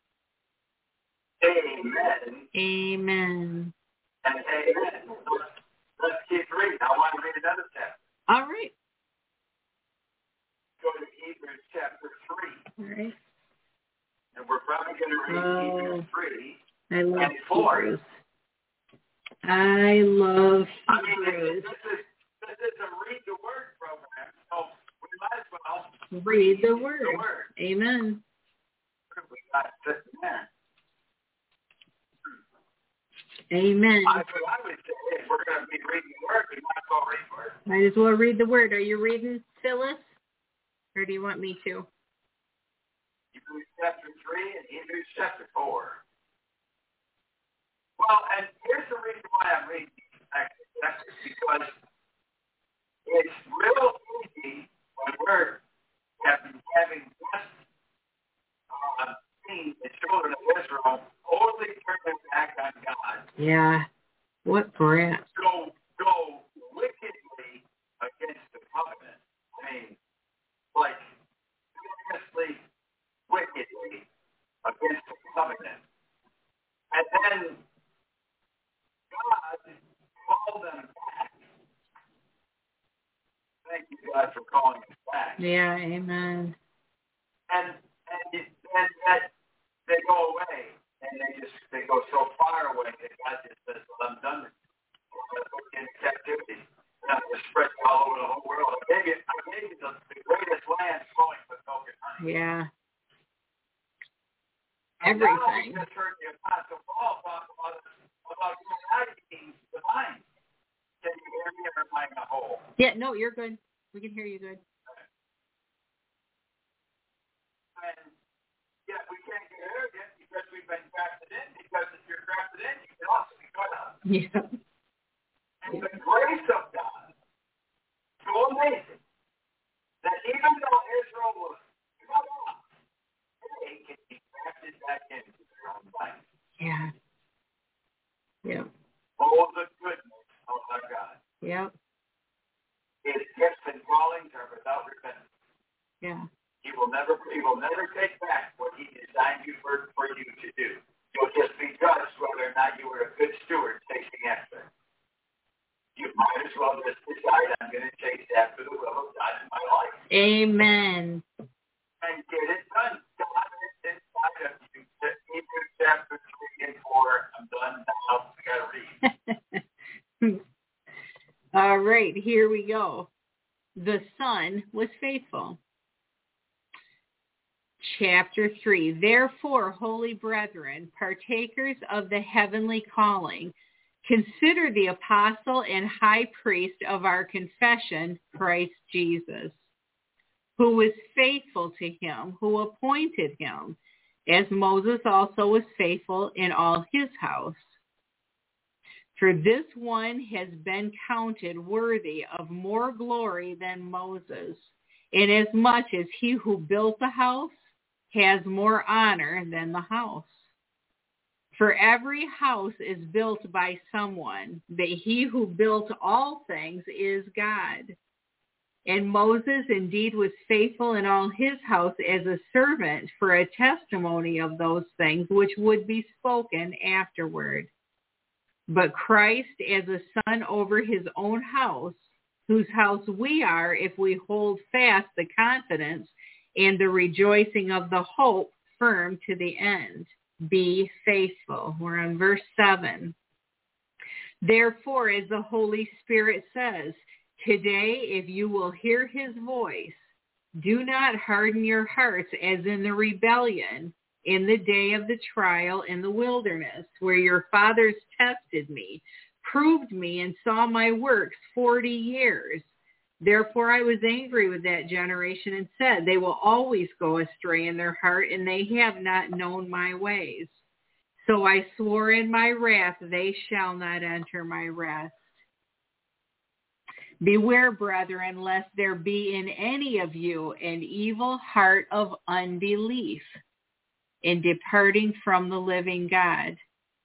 Amen. Amen. And amen. Let's, let's keep reading. I want to read another chapter. All right. Go to Hebrews chapter three. All right. And we're probably going to read Oh, Hebrews three. I love and four. Hebrews. I love I mean, Hebrews. this is, this is a read the word program, so we might as well Read the read word. the word. Amen. We got six minutes. Amen. I, what I would say is we're going to be reading the word. We might as well read the word. Might as well read the word. Are you reading, Phyllis? Or do you want me to? Hebrews chapter three and Hebrews chapter four. Well, and here's the reason why I'm reading these chapters, because it's real easy when we're having, having just uh, seen the children of Israel totally turn their back on God. Yeah. What brat. Go, go wickedly against the covenant. I mean, like, seriously, wickedly against the covenant. And then God called them back. Thank you, God, for calling us back. Yeah, amen. And and it, and that they go away, and they just they go so far away that God just says, "Well, I'm done with you. I'm going to put you in captivity. And I'm going to spread you all over the whole world. I gave you, I gave you the, the greatest land flowing with milk and honey." Yeah. And now Everything. we just heard the Apostle Paul talk about about uniting the mind. Can you hear me, or am I in a hole? Yeah, no, you're good. We can hear you good. And yet we can't get arrogant because we've been grafted in, because if you're grafted in, you can also be cut out. Yeah. And the grace of God, so amazing, that even though Israel was cut off, they can be grafted back into their own life. Yeah. Yeah. Oh, the goodness of our God. Yep. His gifts and callings are without repentance. Yeah. He will never, he will never take back what he designed you for, for you to do. You'll just be judged whether or not you were a good steward chasing after. You might as well just decide, I'm going to chase after the will of God in my life. Amen. And get it done. God is inside of you. Hebrews chapter three and four. I'm done now. I got to read. right, here we go. The Son was faithful. Chapter three. Therefore, holy brethren, partakers of the heavenly calling, consider the apostle and high priest of our confession, Christ Jesus, who was faithful to him who appointed him, as Moses also was faithful in all his house. For this one has been counted worthy of more glory than Moses, inasmuch as he who built the house has more honor than the house. For every house is built by someone, but he who built all things is God. And Moses indeed was faithful in all his house as a servant for a testimony of those things which would be spoken afterward. But Christ as a son over his own house, whose house we are if we hold fast the confidence and the rejoicing of the hope firm to the end. Be faithful. We're on verse seven. Therefore, as the Holy Spirit says, today, if you will hear his voice, do not harden your hearts as in the rebellion in the day of the trial in the wilderness, where your fathers tested me, proved me, and saw my works forty years. Therefore I was angry with that generation and said, they will always go astray in their heart, and they have not known my ways. So I swore in my wrath, they shall not enter my rest. Beware, brethren, lest there be in any of you an evil heart of unbelief in departing from the living God.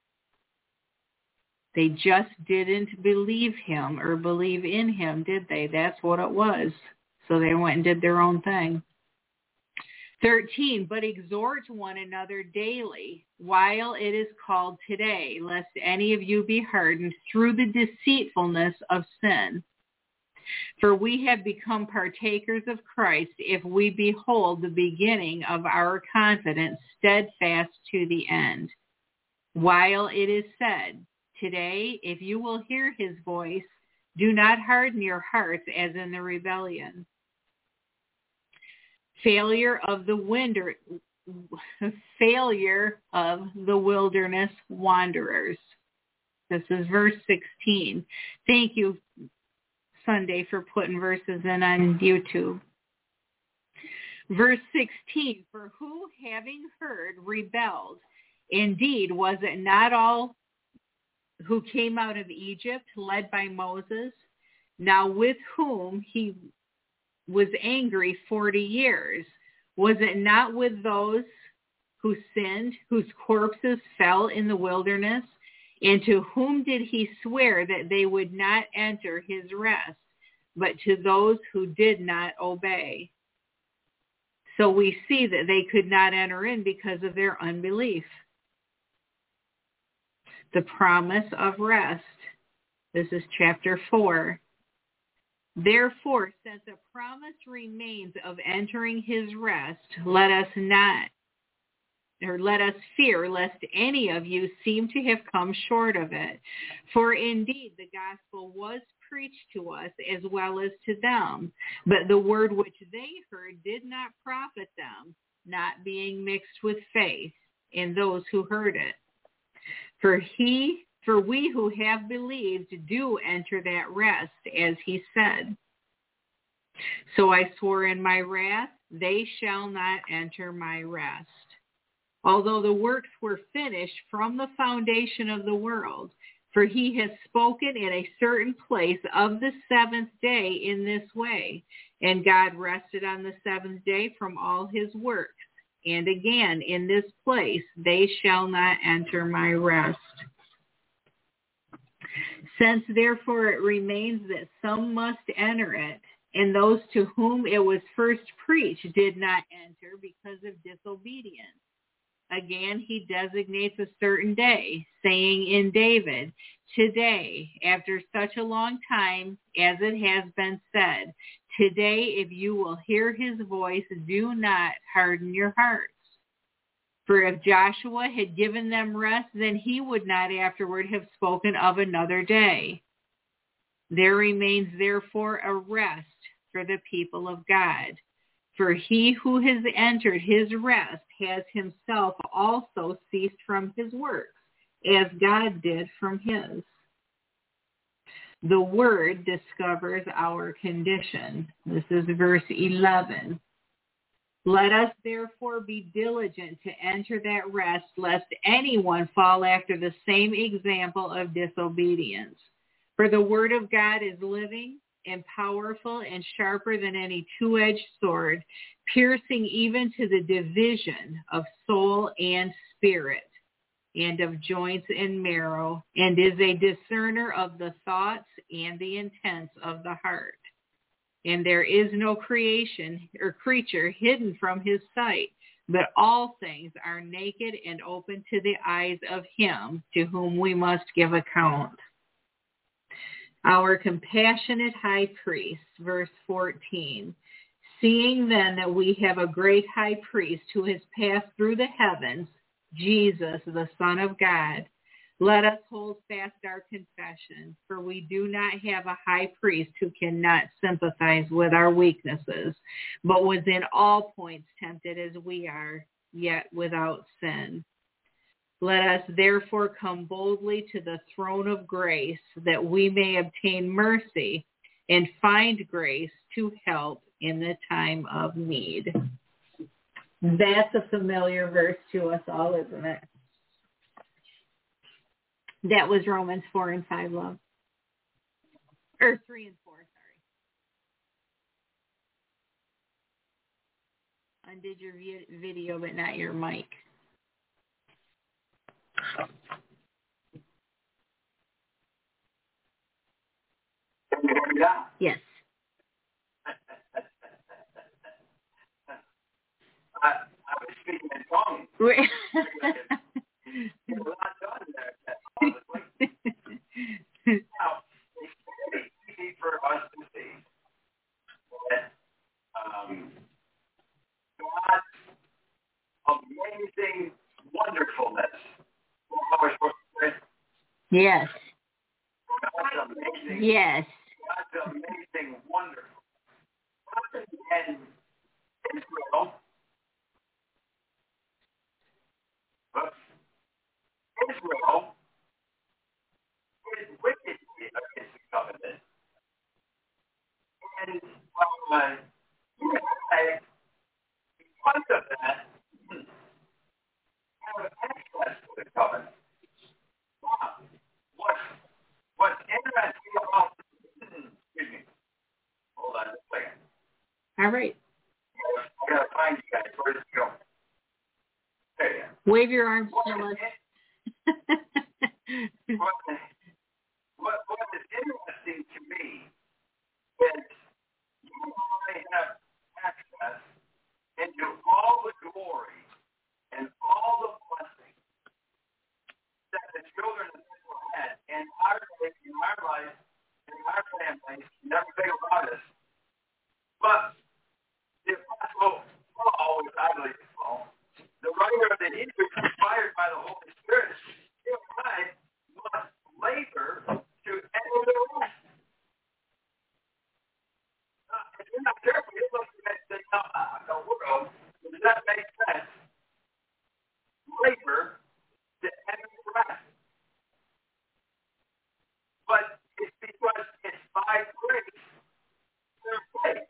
They just didn't believe him or believe in him, did they? That's what it was. So they went and did their own thing. thirteen, but exhort one another daily while it is called today, lest any of you be hardened through the deceitfulness of sin. For we have become partakers of Christ if we behold the beginning of our confidence steadfast to the end. While it is said, today, if you will hear his voice, do not harden your hearts as in the rebellion. Failure of the winder, failure of the wilderness wanderers. This is verse sixteen. Thank you, Sunday, for putting verses in on YouTube. Verse sixteen, for who having heard rebelled? Indeed, was it not all who came out of Egypt led by Moses? Now with whom he was angry forty years? Was it not with those who sinned, whose corpses fell in the wilderness? And to whom did he swear that they would not enter his rest, but to those who did not obey? So we see that they could not enter in because of their unbelief. The promise of rest. This is chapter four. Therefore, since a promise remains of entering his rest, let us not, or let us fear lest any of you seem to have come short of it. For indeed the gospel was preached to us as well as to them, but the word which they heard did not profit them, not being mixed with faith in those who heard it. For he, for we who have believed do enter that rest, as he said. So I swore in my wrath, they shall not enter my rest. Although the works were finished from the foundation of the world, for he has spoken in a certain place of the seventh day in this way, and God rested on the seventh day from all his works. And again, in this place, they shall not enter my rest. Since therefore it remains that some must enter it, and those to whom it was first preached did not enter because of disobedience. Again, he designates a certain day, saying in David, today, after such a long time as it has been said, today, if you will hear his voice, do not harden your hearts. For if Joshua had given them rest, then he would not afterward have spoken of another day. There remains therefore a rest for the people of God. For he who has entered his rest has himself also ceased from his works, as God did from his. The word discovers our condition. This is verse eleven. Let us therefore be diligent to enter that rest, lest anyone fall after the same example of disobedience. For the word of God is living and powerful and sharper than any two-edged sword, piercing even to the division of soul and spirit, and of joints and marrow, and is a discerner of the thoughts and the intents of the heart. And there is no creation or creature hidden from his sight, but all things are naked and open to the eyes of him to whom we must give account. Our compassionate high priest, verse fourteen, seeing then that we have a great high priest who has passed through the heavens, Jesus, the Son of God, let us hold fast our confession, for we do not have a high priest who cannot sympathize with our weaknesses, but was in all points tempted as we are, yet without sin. Let us therefore come boldly to the throne of grace, that we may obtain mercy and find grace to help in the time of need. That's a familiar verse to us all, isn't it? That was Romans four and five, love. Or three and four, sorry. Undid your video, but not your mic. Can you hear me now? Yes. I, I was speaking in tongues. Right. We're not done there yet, honestly. Now, it's very easy for us to see that um, God's amazing wonderfulness. How are we supposed to say? Yes. God's amazing. Yes. God's amazing wonderful. And Israel, Israel is wicked against the covenant. And uh, because of that, have access to the covenant. Wow. What, what's interesting about, excuse me, hold on a second. All right. I gotta find you guys. Where's it going? There you are. Wave your arms, What, Phyllis. what, what, what is interesting to me is you and I have access into all the glory and all the blessings that the children of Israel had in our day, in our life, in our families, and everything about us. But the Apostle Paul, as I believe it's Paul, the writer of the Hebrews, inspired by the Holy Spirit, you and I must labor to enter the rest. Uh, if you're not careful, you're looking at the, uh, the world. Does that make sense? Labor to enter the rest. But it's because it's by grace through faith.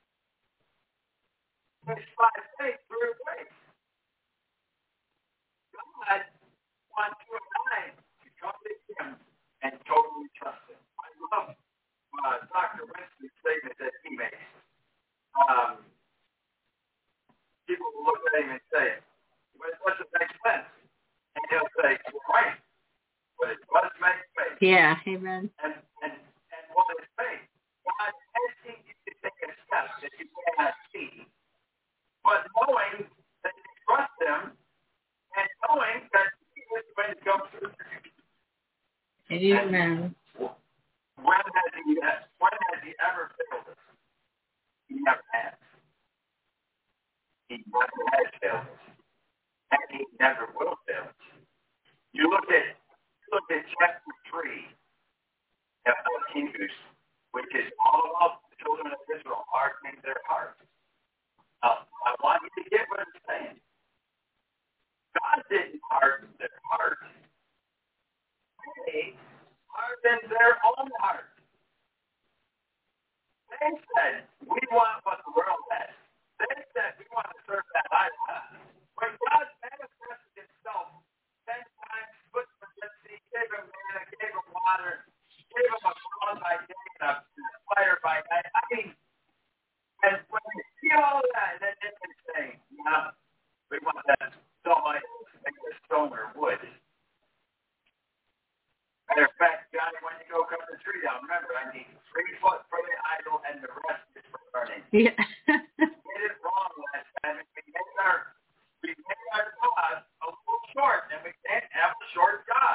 It's by faith through grace. God wants you and I to come to Him and totally trust Him. I love uh, Doctor Winston's statement that he makes. Um, people will look at him and say, well, it doesn't make sense. And he'll say, you're right, but it does make sense. Yeah, amen. And, and, and what is faith? God asking you to take a step that you cannot see, but knowing that you trust Him and knowing that He is going to come through. Amen. When has He, when has He ever failed us? He never has. He never has failed us. And He never will fail us. You look at, you look at chapter three Hebrews, which is all about the children of Israel hardening their hearts. Now, I want you to get what I'm saying. God didn't harden their hearts. They hardened their own hearts. They said, we want what the world has. They said, we want to serve that idol. When God manifested himself ten times, put him in the sea, gave him manna, gave him water, gave him a cloud by day and a fire by night. I mean, and when you see all of that, then they can say, yeah, we want that stone, make the stone or wood. Matter of fact, Johnny, when you go cut the tree down, remember, I need three foot for the idol and the rest is for burning. Yeah. We did it wrong last time. And we made our we made our God a little short, and we can't have a short God.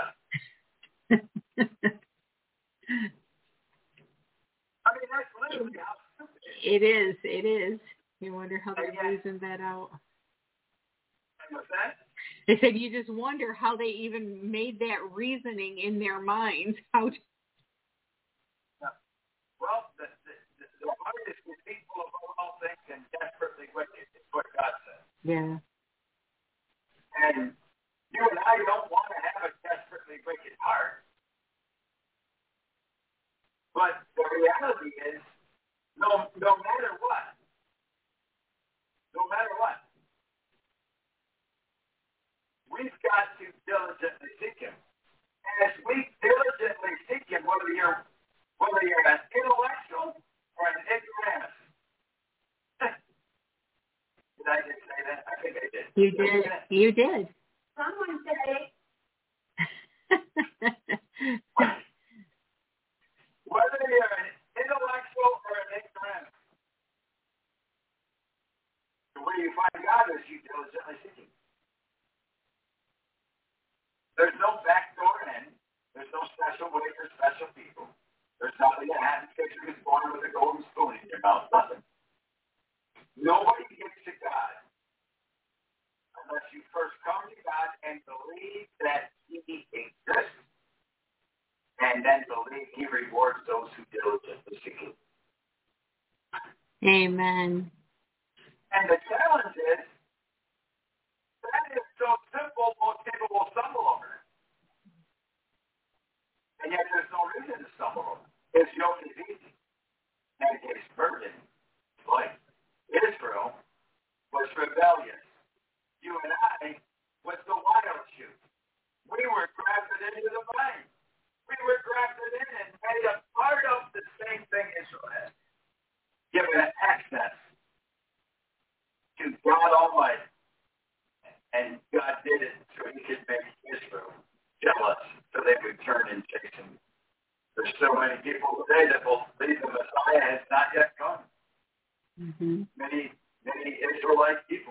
I mean, that's literally how stupid it is. It is. It is. You wonder how they Yeah. reasoned that out. And what's that? They said you just wonder how they even made that reasoning in their minds. How? To... Well, the, the, the, the heart is deceitful above all things and desperately wicked, is what God says. Yeah. And you and I don't want to have a desperately wicked heart. But the reality is, no, no matter what, no matter what, we've got to diligently seek him. And as we diligently seek him, whether you're whether you're an intellectual or an ignoramus. Did I just say that? I think I did. You did. You did. Someone say, Whether you're an intellectual or an ignoramus, the way you find God is you diligently seek him. There's no backdoor in. There's no special way for special people. There's nothing that happens because you was born with a golden spoon in your mouth. Nothing. Nobody gets to God unless you first come to God and believe that he exists, and then believe he rewards those who diligently seek him. Amen. And the challenge is, that is so simple, most people will stumble over it. And yet there's no reason to stumble over it. His yoke is easy, and his burden is light. Israel was rebellious. You and I was the wild shoot. We were grafted into the vine. We were grafted in and made a part of the same thing Israel had. Given access to God Almighty. And God did it so he could make Israel jealous so they would turn and chase him. There's so many people today that will believe the Messiah has not yet come. Mm-hmm. Many, many Israelite people.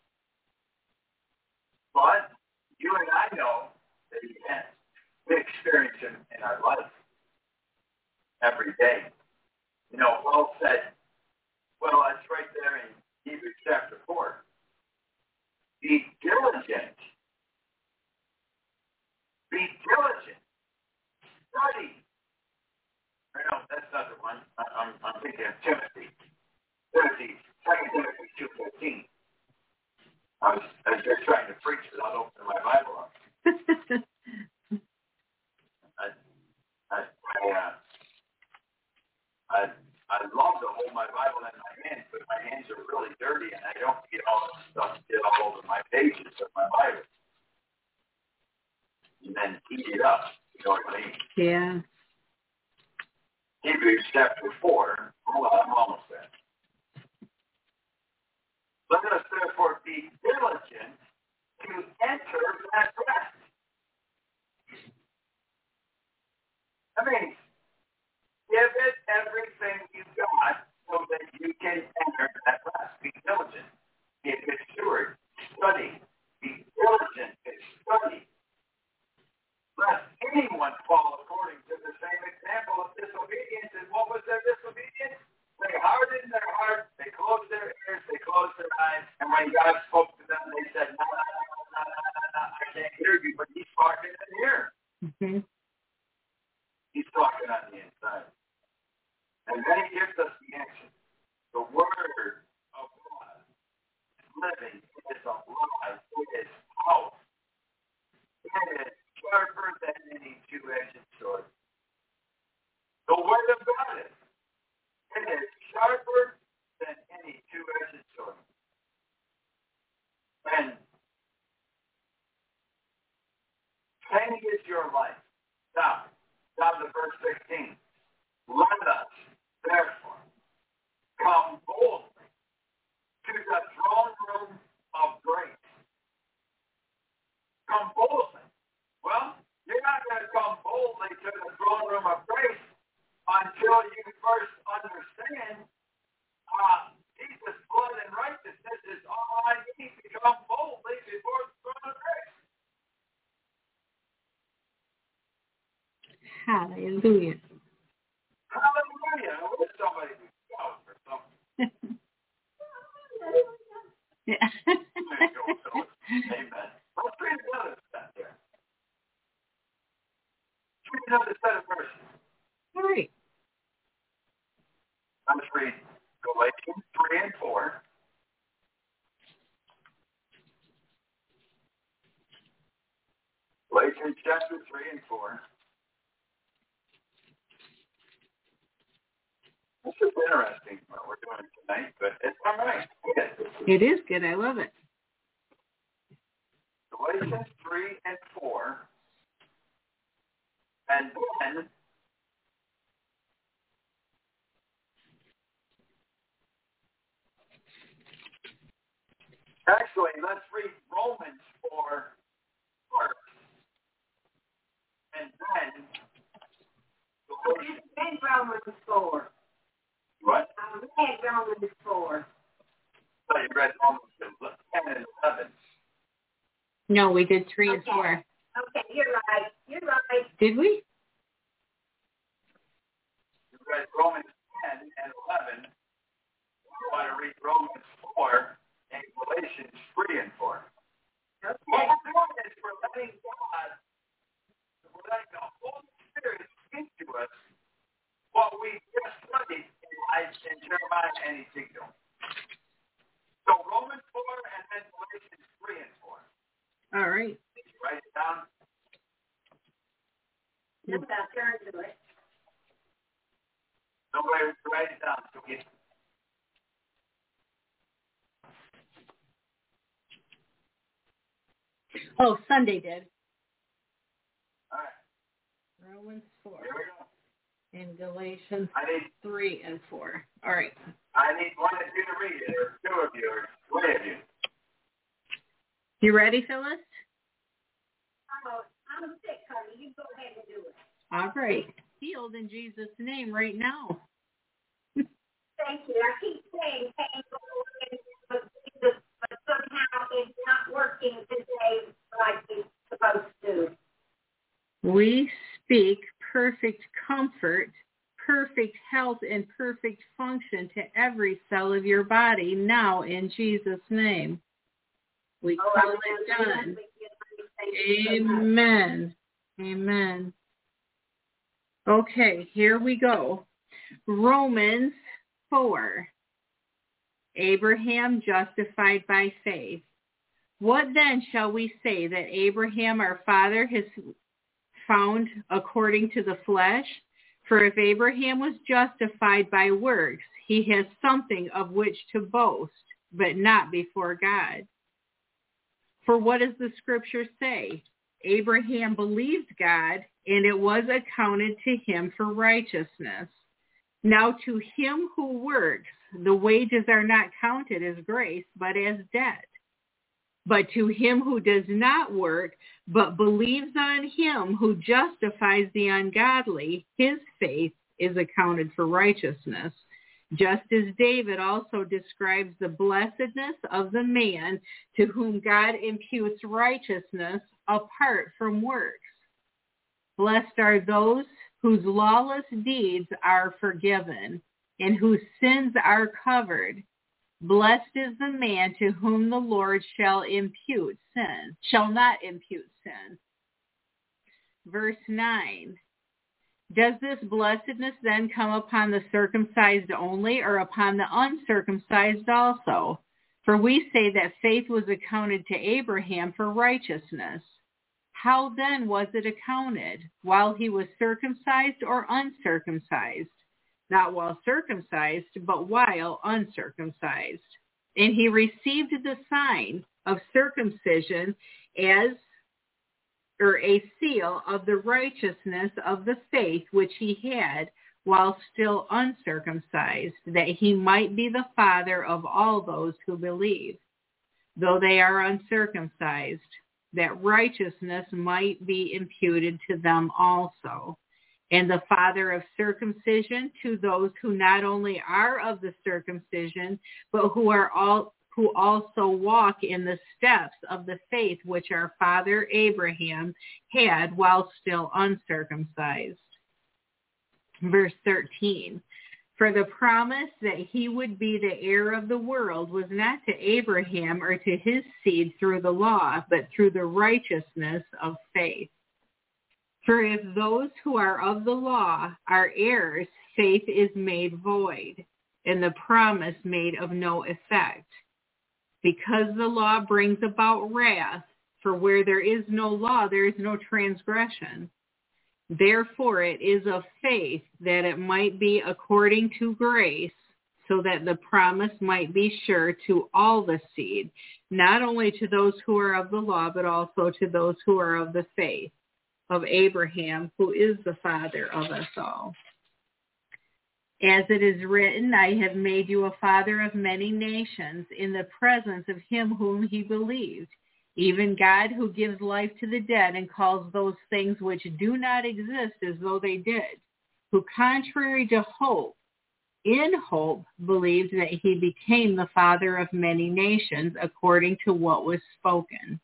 But you and I know that he has. We experience him in our life every day. You know, Paul said, well, it's right there in Hebrews chapter four. Be diligent. Be diligent. Study. Or no, that's not the one. I, I'm, I'm thinking of Timothy. Timothy, Second Timothy two fifteen. I was, I was just trying to preach without opening my Bible up. I, I, I, uh, I, I love to hold my Bible in my hands, but my hands are really dirty, and I don't get all this stuff get all over my pages of my Bible. And then heat it up. You know what I mean? Yeah. Hebrews chapter four. Hold on, I'm almost there. Let us therefore be diligent to enter that rest. I mean, give it everything you've got so that you can enter that rest. Be diligent. Be a good steward. Study. Be diligent to study. Lest anyone fall according to the same example of disobedience. And what was their disobedience? They hardened their heart, they closed their ears, they closed their eyes, and when God spoke to them, they said, no, no, no, no, no, no, no, I can't hear you, but he's talking in here. Mm-hmm. He's talking on the inside. Uh, Jesus' blood and righteousness is all I need to come boldly before the throne of grace. Hallelujah. Hallelujah. I wish somebody would shout or something. Yeah. Amen. Let's read another set here. Let's read another set of verses. All right. Let's read Galatians three and four. Galatians chapter three and four. This is interesting what we're doing tonight, but it's all right. It is good. I love it. Galatians three and four. And then actually, let's read Romans four first. And then Galatians. I read Romans four. What? I read Romans four. So you read Romans ten and eleven. No, we did three and Okay. four. Okay, you're right. You're right. Did we? You read Romans ten and eleven. You want to read Romans four and Galatians three and four. Okay. What we're doing is we're letting God, we're letting the Holy Spirit speak to us what we just studied in, in Jeremiah and Ezekiel. So Romans four and then Galatians three and four. All right. Did you write it down? Yes, I'll turn to it. Nobody write it down. So we Oh, Sunday did. all right. Romans four Here we go. and Galatians I need three and four. All right. I need one of you to read it, or two of you, or three of you. You ready, Phyllis? Oh, I'm sick, honey. You go ahead and do it. All right. Healed in Jesus' name right now. Thank you. I keep saying thank you, but Jesus, but somehow it's not working today like it's supposed to. We speak perfect comfort, perfect health, and perfect function to every cell of your body now in Jesus' name. We Oh, call I'm it done done. with you, honey. Thank you so much. Amen. Amen. Okay, here we go. Romans four. Abraham justified by faith. What then shall we say that Abraham our father has found according to the flesh? For if Abraham was justified by works, he has something of which to boast, but not before God. For what does the scripture say? Abraham believed God, and it was accounted to him for righteousness. Now to him who works, the wages are not counted as grace, but as debt. But to him who does not work, but believes on him who justifies the ungodly, his faith is accounted for righteousness. Just as David also describes the blessedness of the man to whom God imputes righteousness apart from works. Blessed are those whose lawless deeds are forgiven and whose sins are covered. Blessed is the man to whom the Lord shall impute sin, shall not impute sin. Verse nine. Does this blessedness then come upon the circumcised only, or upon the uncircumcised also? For we say that faith was accounted to Abraham for righteousness. How then was it accounted? While he was circumcised or uncircumcised? Not while circumcised, but while uncircumcised. And he received the sign of circumcision as or a seal of the righteousness of the faith which he had while still uncircumcised, that he might be the father of all those who believe, though they are uncircumcised, that righteousness might be imputed to them also. and the father of circumcision to those who not only are of the circumcision, but who are all who also walk in the steps of the faith which our father Abraham had while still uncircumcised. Verse thirteen, for the promise that he would be the heir of the world was not to Abraham or to his seed through the law, but through the righteousness of faith. For if those who are of the law are heirs, faith is made void, and the promise made of no effect. Because the law brings about wrath, for where there is no law, there is no transgression. Therefore it is of faith that it might be according to grace, so that the promise might be sure to all the seed, not only to those who are of the law, but also to those who are of the faith of Abraham, who is the father of us all. As it is written, I have made you a father of many nations in the presence of him whom he believed, even God who gives life to the dead and calls those things which do not exist as though they did, who contrary to hope, in hope, believed that he became the father of many nations according to what was spoken.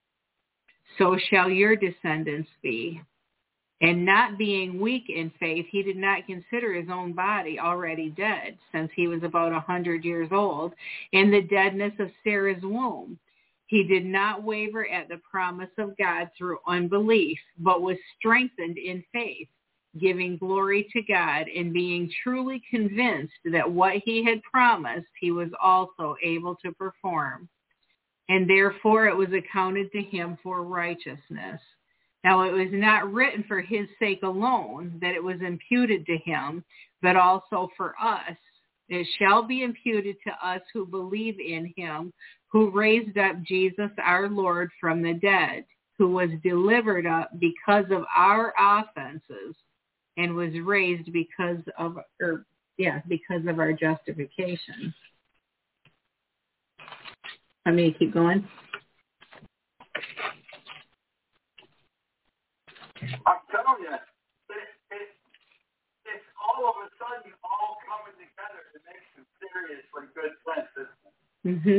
So shall your descendants be. And not being weak in faith, he did not consider his own body already dead, since he was about a hundred years old, and the deadness of Sarah's womb. He did not waver at the promise of God through unbelief, but was strengthened in faith, giving glory to God and being truly convinced that what he had promised he was also able to perform. And therefore it was accounted to him for righteousness. Now it was not written for his sake alone that it was imputed to him, but also for us. It shall be imputed to us who believe in him, who raised up Jesus our Lord from the dead, who was delivered up because of our offenses and was raised because of, or yeah, because of our justification. Let me keep going. I'm telling you, it, it, it's all of a sudden all coming together to make some seriously good sense, isn't it? Mm-hmm.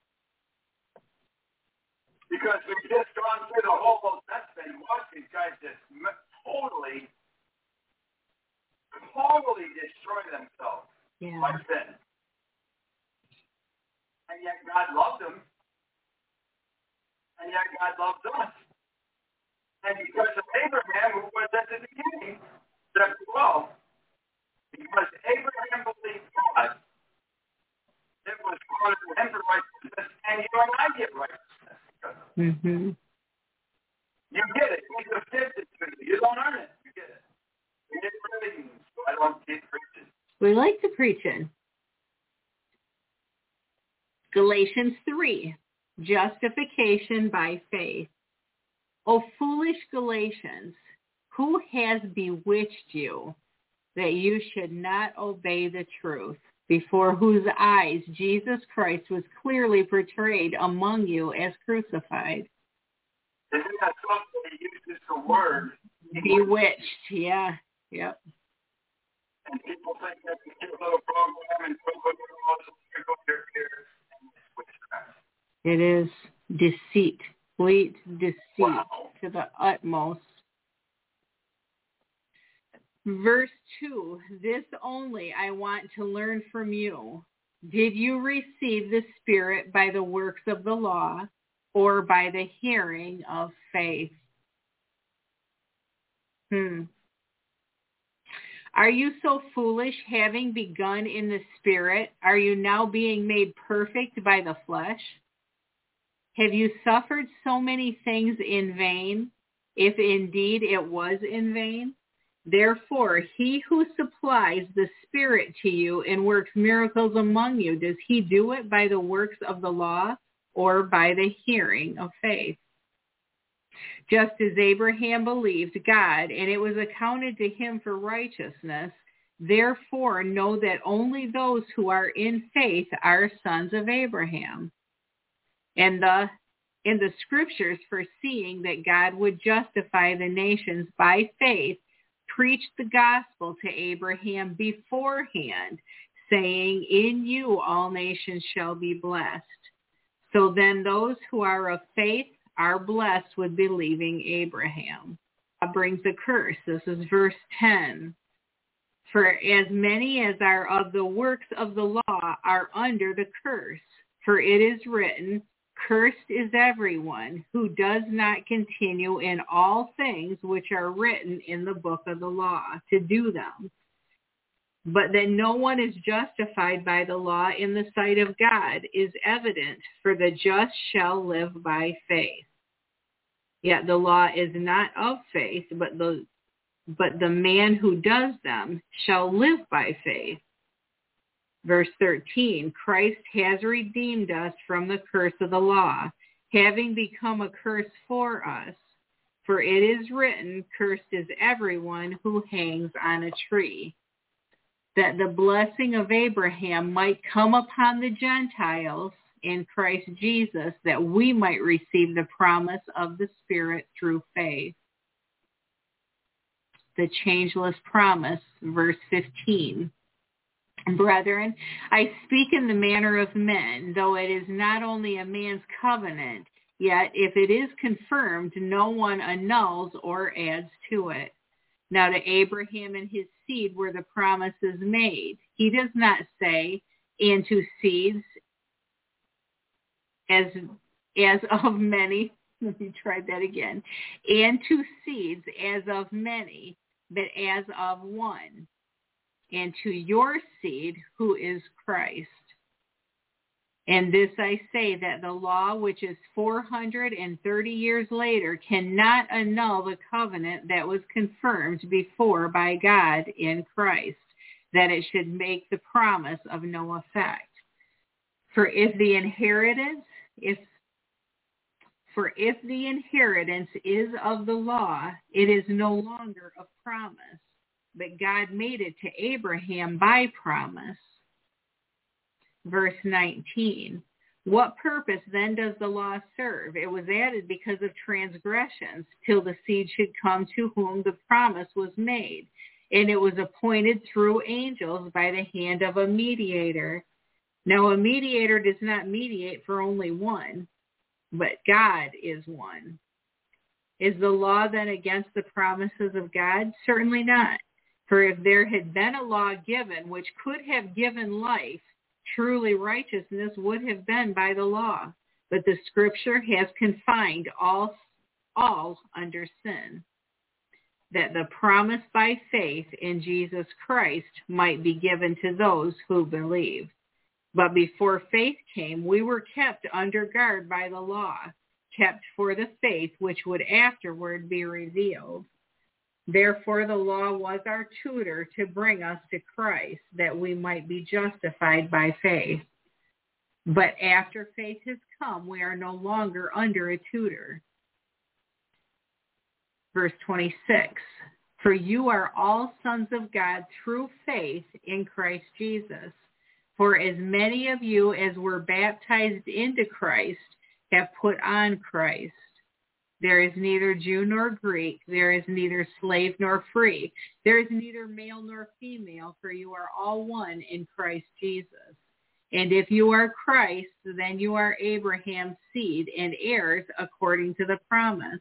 Because we've just gone through the whole Old Testament, watched these guys just totally, totally destroy themselves Yeah. by sin. And yet God loved them. And yet God loves us. And because of Abraham, who was at the beginning, chapter twelve, because Abraham believed God, it was according to him for righteousness, and you and I get righteousness. Mm-hmm. You get it. He's gifted to you. You don't earn it. You get it. You get really, so I don't keep preaching. We like to preach in. Galatians three, justification by faith. O foolish Galatians, who has bewitched you that you should not obey the truth, before whose eyes Jesus Christ was clearly portrayed among you as crucified? Isn't that something that uses the word? Bewitched, yeah, yep. And people think that they get a little program and put also trickle their ears and witchcraft. It is deceit, complete deceit Wow. to the utmost. Verse two, this only I want to learn from you. Did you receive the Spirit by the works of the law or by the hearing of faith? Hmm. Are you so foolish, having begun in the Spirit? Are you now being made perfect by the flesh? Have you suffered so many things in vain, if indeed it was in vain? Therefore, he who supplies the Spirit to you and works miracles among you, does he do it by the works of the law or by the hearing of faith? Just as Abraham believed God, and it was accounted to him for righteousness, therefore know that only those who are in faith are sons of Abraham. And the in the scriptures, foreseeing that God would justify the nations by faith, preached the gospel to Abraham beforehand, saying, in you all nations shall be blessed. So then those who are of faith are blessed with believing Abraham. That brings a curse. This is verse ten. For as many as are of the works of the law are under the curse. For it is written, cursed is everyone who does not continue in all things which are written in the book of the law, to do them. But that no one is justified by the law in the sight of God is evident, for the just shall live by faith. Yet the law is not of faith, but the but the man who does them shall live by faith. Verse thirteen, Christ has redeemed us from the curse of the law, having become a curse for us. For it is written, cursed is everyone who hangs on a tree. That the blessing of Abraham might come upon the Gentiles in Christ Jesus, that we might receive the promise of the Spirit through faith. The changeless promise, verse fifteen. Brethren, I speak in the manner of men, though it is not only a man's covenant, yet if it is confirmed, no one annuls or adds to it. Now to Abraham and his seed were the promises made. He does not say, and to seeds as as of many. Let me try that again. And to seeds as of many, but as of one. And to your seed, who is Christ. And this I say, that the law, which is four hundred thirty years later, cannot annul the covenant that was confirmed before by God in Christ, that it should make the promise of no effect. For if the inheritance, if for if the inheritance is of the law, it is no longer of promise, but God made it to Abraham by promise. Verse nineteen, what purpose then does the law serve? It was added because of transgressions, till the seed should come to whom the promise was made. And it was appointed through angels by the hand of a mediator. Now a mediator does not mediate for only one, but God is one. Is the law then against the promises of God? Certainly not. For if there had been a law given which could have given life, truly righteousness would have been by the law. But the scripture has confined all, all under sin, that the promise by faith in Jesus Christ might be given to those who believe. But before faith came, we were kept under guard by the law, kept for the faith which would afterward be revealed. Therefore the law was our tutor to bring us to Christ, that we might be justified by faith. But after faith has come, we are no longer under a tutor. Verse twenty-six, for you are all sons of God through faith in Christ Jesus. For as many of you as were baptized into Christ have put on Christ. There is neither Jew nor Greek. There is neither slave nor free. There is neither male nor female, for you are all one in Christ Jesus. And if you are Christ, then you are Abraham's seed and heirs according to the promise.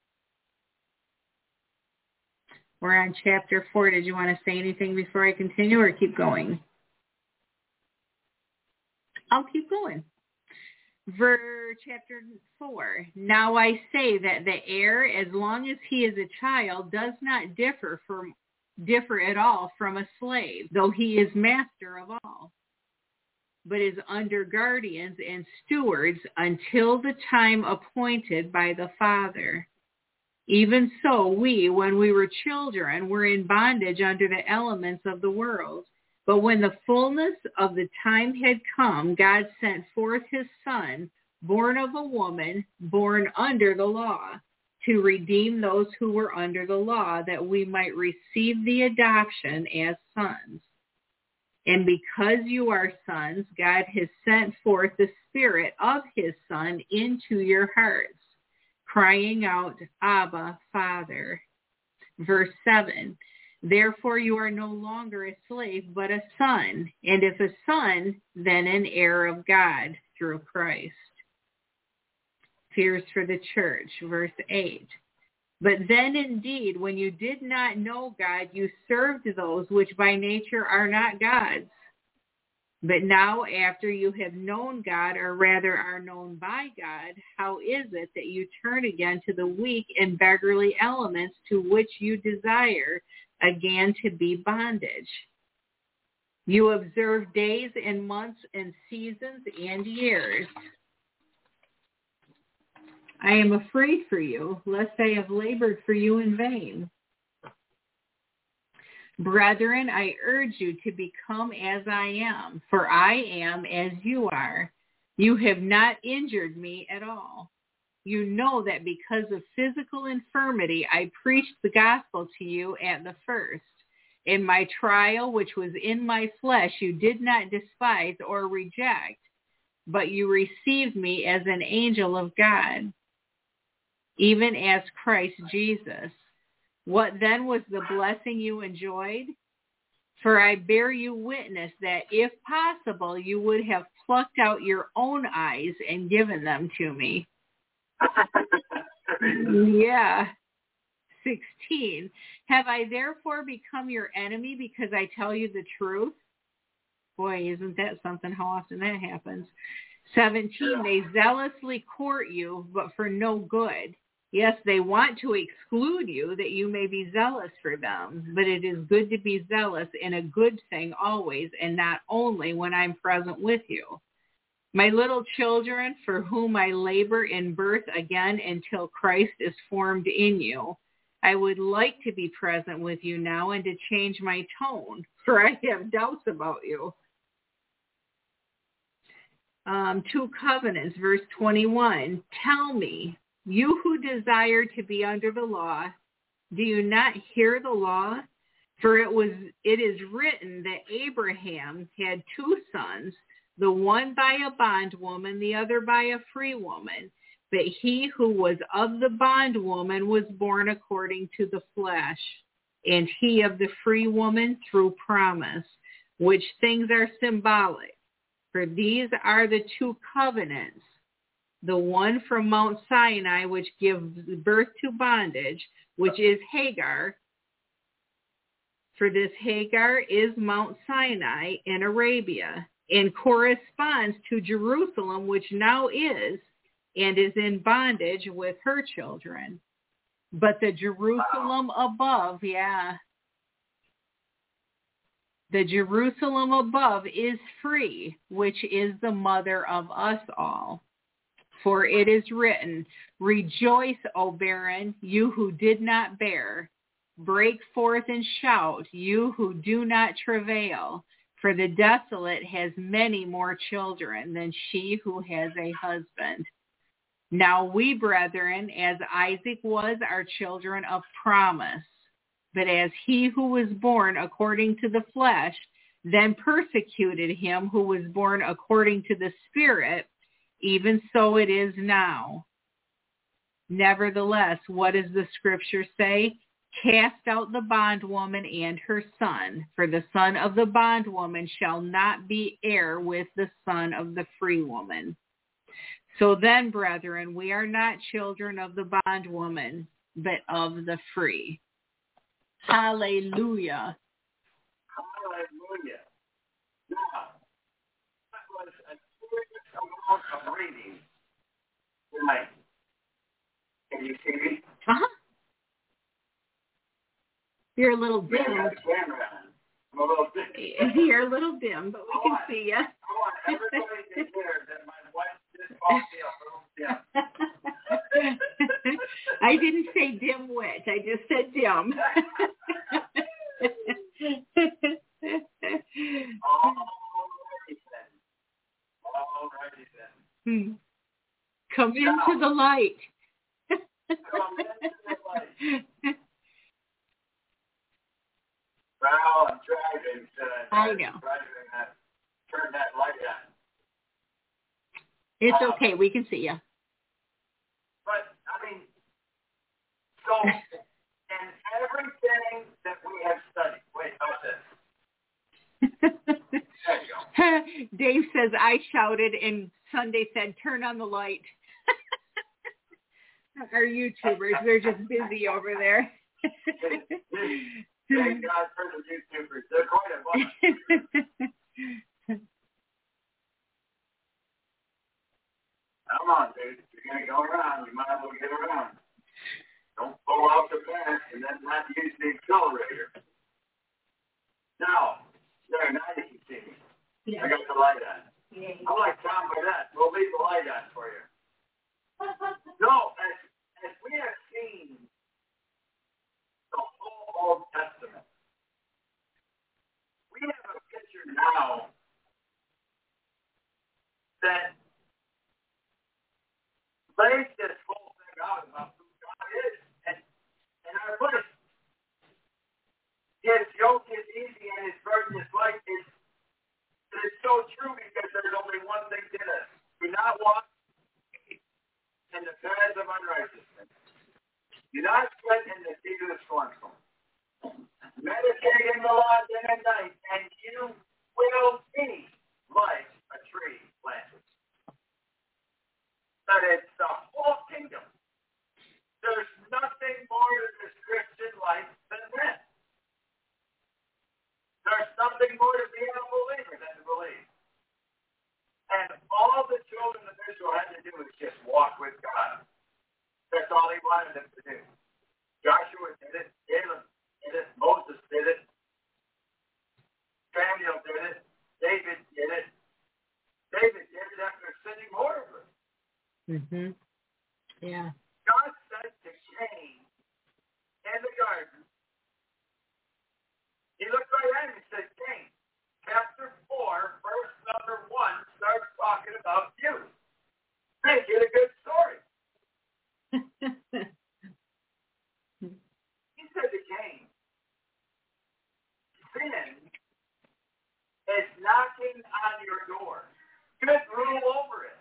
We're on chapter four. Did you want to say anything before I continue or keep going? I'll keep going. Verse chapter four. Now I say that the heir, as long as he is a child, does not differ from differ at all from a slave, though he is master of all, but is under guardians and stewards until the time appointed by the Father. Even so, we, when we were children, were in bondage under the elements of the world. But when the fullness of the time had come, God sent forth his Son, born of a woman, born under the law, to redeem those who were under the law, that we might receive the adoption as sons. And because you are sons, God has sent forth the Spirit of his Son into your hearts, crying out, Abba, Father. Verse seven. Therefore you are no longer a slave, but a son. And if a son, then an heir of God through Christ. Fears for the church, verse eight. But then indeed, when you did not know God, you served those which by nature are not God's. But now after you have known God, or rather are known by God, how is it that you turn again to the weak and beggarly elements to which you desire again to be bondage? You observe days and months and seasons and years. I am afraid for you, lest I have labored for you in vain. Brethren, I urge you to become as I am, for I am as you are. You have not injured me at all. You know that because of physical infirmity, I preached the gospel to you at the first. In my trial, which was in my flesh, you did not despise or reject, but you received me as an angel of God, even as Christ Jesus. What then was the blessing you enjoyed? For I bear you witness that if possible, you would have plucked out your own eyes and given them to me. Yeah. sixteen. Have I therefore become your enemy because I tell you the truth? Boy, isn't that something, how often that happens. seventeen. They zealously court you, but for no good. Yes, they want to exclude you that you may be zealous for them, but it is good to be zealous in a good thing always, and not only when I'm present with you. My little children, for whom I labor in birth again until Christ is formed in you, I would like to be present with you now and to change my tone, for I have doubts about you. Um, two covenants, verse twenty-one. Tell me, you who desire to be under the law, do you not hear the law? For it was it is written that Abraham had two sons, the one by a bondwoman, the other by a free woman. But he who was of the bondwoman was born according to the flesh, and he of the free woman through promise, which things are symbolic. For these are the two covenants, the one from Mount Sinai, which gives birth to bondage, which is Hagar. For this Hagar is Mount Sinai in Arabia, and corresponds to Jerusalem, which now is, and is in bondage with her children. But the Jerusalem above, yeah, the Jerusalem above is free, which is the mother of us all. For it is written, rejoice, O barren, you who did not bear. Break forth and shout, you who do not travail. For the desolate has many more children than she who has a husband. Now we, brethren, as Isaac was, are children of promise. But as he who was born according to the flesh then persecuted him who was born according to the Spirit, even so it is now. Nevertheless, what does the scripture say? Cast out the bondwoman and her son, for the son of the bondwoman shall not be heir with the son of the free woman. So then, brethren, we are not children of the bondwoman, but of the free. Hallelujah. Hallelujah. Now, that was a serious amount of reading tonight. Can you see me? Uh-huh. You're a little dim. I'm a little dim. You're a little dim, but we can see you. I want everybody to hear that my wife just called me a little dim. I didn't say dim-wit. I just said dim. Alrighty then. Alrighty then. Hmm. Come into the light. Come into the light. Well, I'm driving. Uh, I know. Driving that, turn that light on. It's um, okay. We can see you. But, I mean, so, in everything that we have Dave says, I shouted, and Sunday said, turn on the light. Our YouTubers, they're just busy over there. Thank God for the YouTubers. They're quite a bunch. Come on, dude. If you're going to go around, you might as well get around. Don't pull off the fence and then not use the accelerator. Now, there, now you can see me. Yeah. I got the light on. Yeah. I'm like Tom by that. We'll leave the light on for you. No, as, as we have seen the whole Old Testament, we have a picture now that lays this whole thing out about who God is and, and our place. His yoke is easy and his burden is light. It's, it's so true because there's only one thing to this. Do not walk in the paths of unrighteousness. Do not sit in the seat of the scornful. Meditate in the law day and night, and you will be like a tree planted. That it's the whole kingdom. There's nothing more to this Christian life than that. There's nothing more to being a believer than to believe. And all the children of Israel had to do was just walk with God. That's all he wanted them to do. Joshua did it. Caleb did it. Moses did it. Samuel did it. David did it. David did it after sinning horribly. Mm-hmm. Yeah. God said to Cain in the garden, he looked right at him and said, Cain, chapter four, verse number one, starts talking about you. Make it a good story. He said to Cain, sin is knocking on your door. Good rule over it.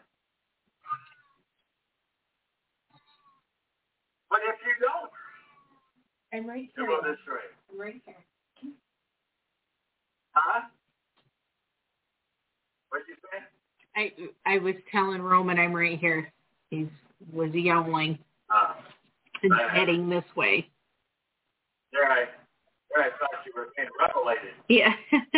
But if you don't, I'm right here. you will destroy it. I'm right here. Huh? What did you say? I I was telling Roman I'm right here. He was yowling Uh, and uh, heading this way. There I, there I thought you were being revelated. Yeah.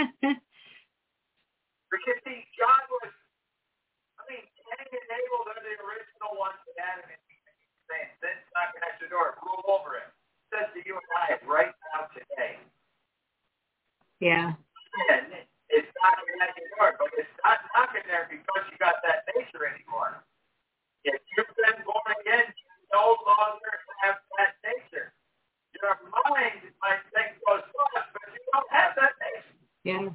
Because see, God was, I mean, Cain and Abel are the original ones that Adam and Eve saying, sin's knocking at your door, rule over it. It says to you and I right now today. Yeah. Sin is knocking at your door, but it's not knocking there because you got that nature anymore. If you've been born again, you no longer have that nature. Your mind might think those thoughts, but you don't have that nature. Yeah.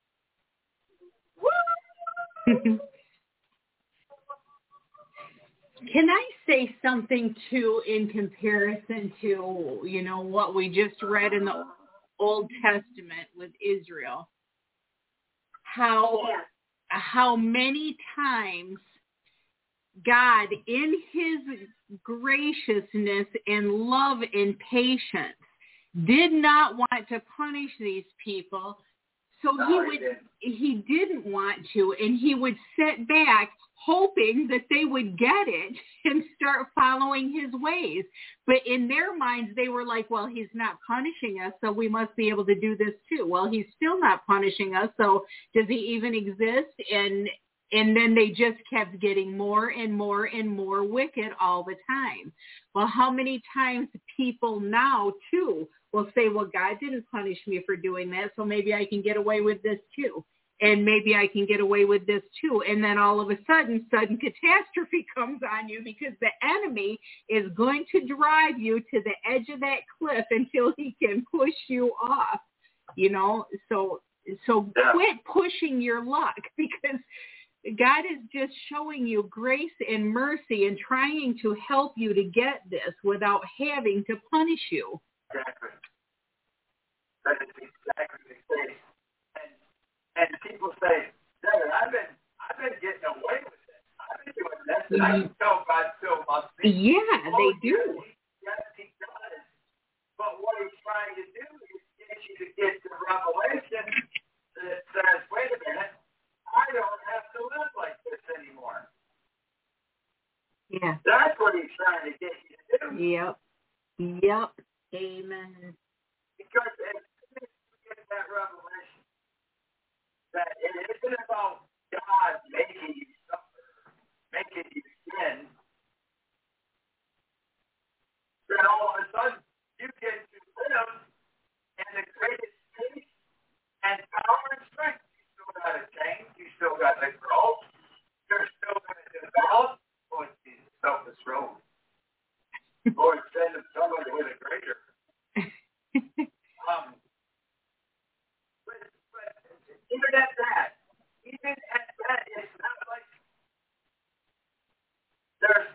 Can I say something too in comparison to, you know, what we just read in the Old Testament with Israel? How Yeah. how many times God, in his graciousness and love and patience, did not want to punish these people. So No, he he would didn't. he didn't want to, and he would sit back hoping that they would get it and start following his ways. But in their minds, they were like, well, he's not punishing us, so we must be able to do this too. Well, he's still not punishing us, so does he even exist? And and then they just kept getting more and more and more wicked all the time. Well, how many times people now, too, will say, well, God didn't punish me for doing that, so maybe I can get away with this, too. And maybe I can get away with this, too. And then all of a sudden, sudden catastrophe comes on you because the enemy is going to drive you to the edge of that cliff until he can push you off, you know. So, so quit pushing your luck, because God is just showing you grace and mercy and trying to help you to get this without having to punish you. Exactly. That is exactly the case. And, and people say, Devin, I've been, I've been getting away with it. I've been doing this, and I can tell God still loves me. Yeah, oh, they do. Yes, he does. But what he's trying to do is get you to get the revelation that says, wait a minute, I Yeah. That's what he's trying to get you to do. Yep. Yep. Amen. Because as soon as you get that revelation, that it isn't about God making you suffer, making you sin, then all of a sudden you get to live in the greatest peace and power and strength. You still got to change. You still got to grow. You're still going to develop. Lord Jesus, help us road. Lord, send us somebody with a greater. um, but, but even at that, even at that, it's not like there's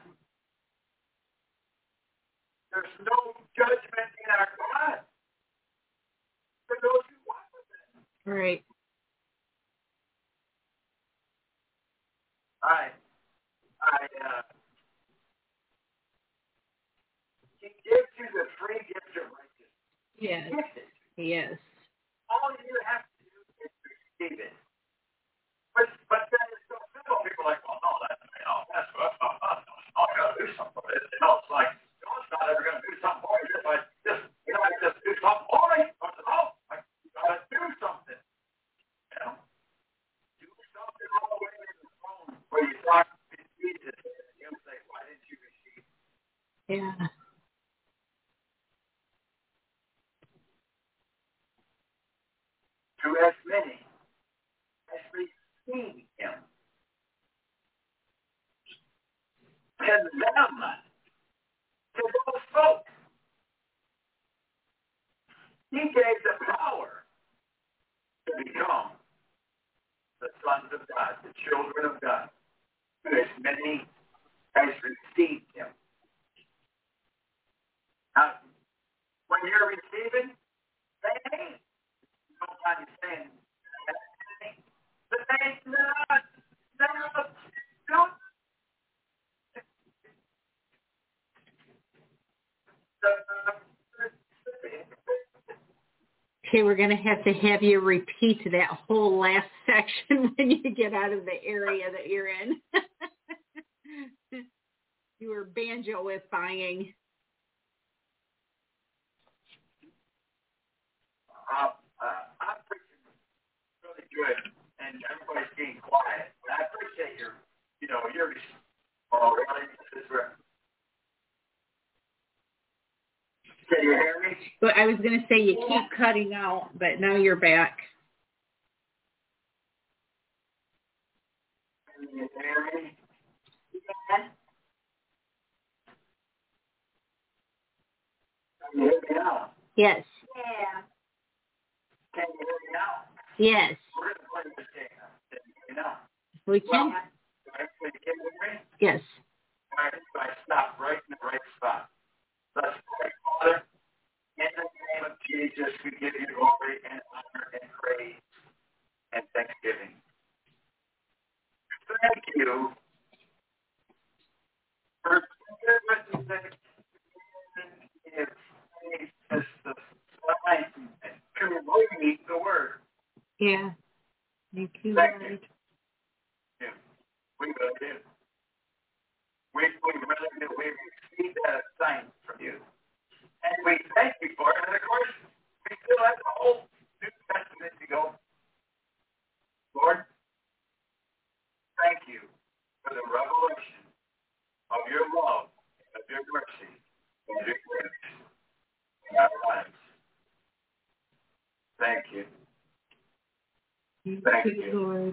there's no judgment in our God for those who walk with Him. Right. I, I, uh, He gives you the free gift of righteousness. Yes. Yes. All you have to do is receive it. But, but then it's so simple. People are like, well, no, that's, you know, that's what I'm not. I got to do something with it. You know, it's like, God's not ever going to do something for you. Just like, just, you know, like, just do something for me. I said, oh, I got to do something. You know, do something all the way in the phone where you talk to Jesus and He'll say, why didn't you receive it? Yeah. To as many as receive Him, to them, to those folks, He gave the power to become the sons of God, the children of God, to as many as received Him. Now, when you're receiving, say hey. Sometimes you're saying, hey. But they not, not, don't. Okay, we're going to have to have you repeat that whole last section when you get out of the area that you're in. You were banjoifying. Uh, uh, I'm preaching really good, and everybody's being quiet. And I appreciate your, you know, your, oh, really? This is where, can you hear me? But I was going to say you keep cutting out, but now you're back. Can you hear me? Yeah. Can you hear me now? Yes. Yeah. Can you hear me now? Yes. We're going to play this game now. Can you hear me now? We can. Right? Can you hear me? Yes. All right, so I stop right in the right spot. Let's pray, Father. In the name of Jesus, we give you glory and honor and praise and thanksgiving. Thank you for giving us the sign to read the word. Yeah. Thank you, Thank Lord. you. We really do. We, we really do. We receive that assignment from you. And we thank you for it. And of course, we still have the whole New Testament to go. Lord, thank you for the revelation of your love, of your mercy, and your grace in our lives. Thank you. Thank, Thank you, you. Lord.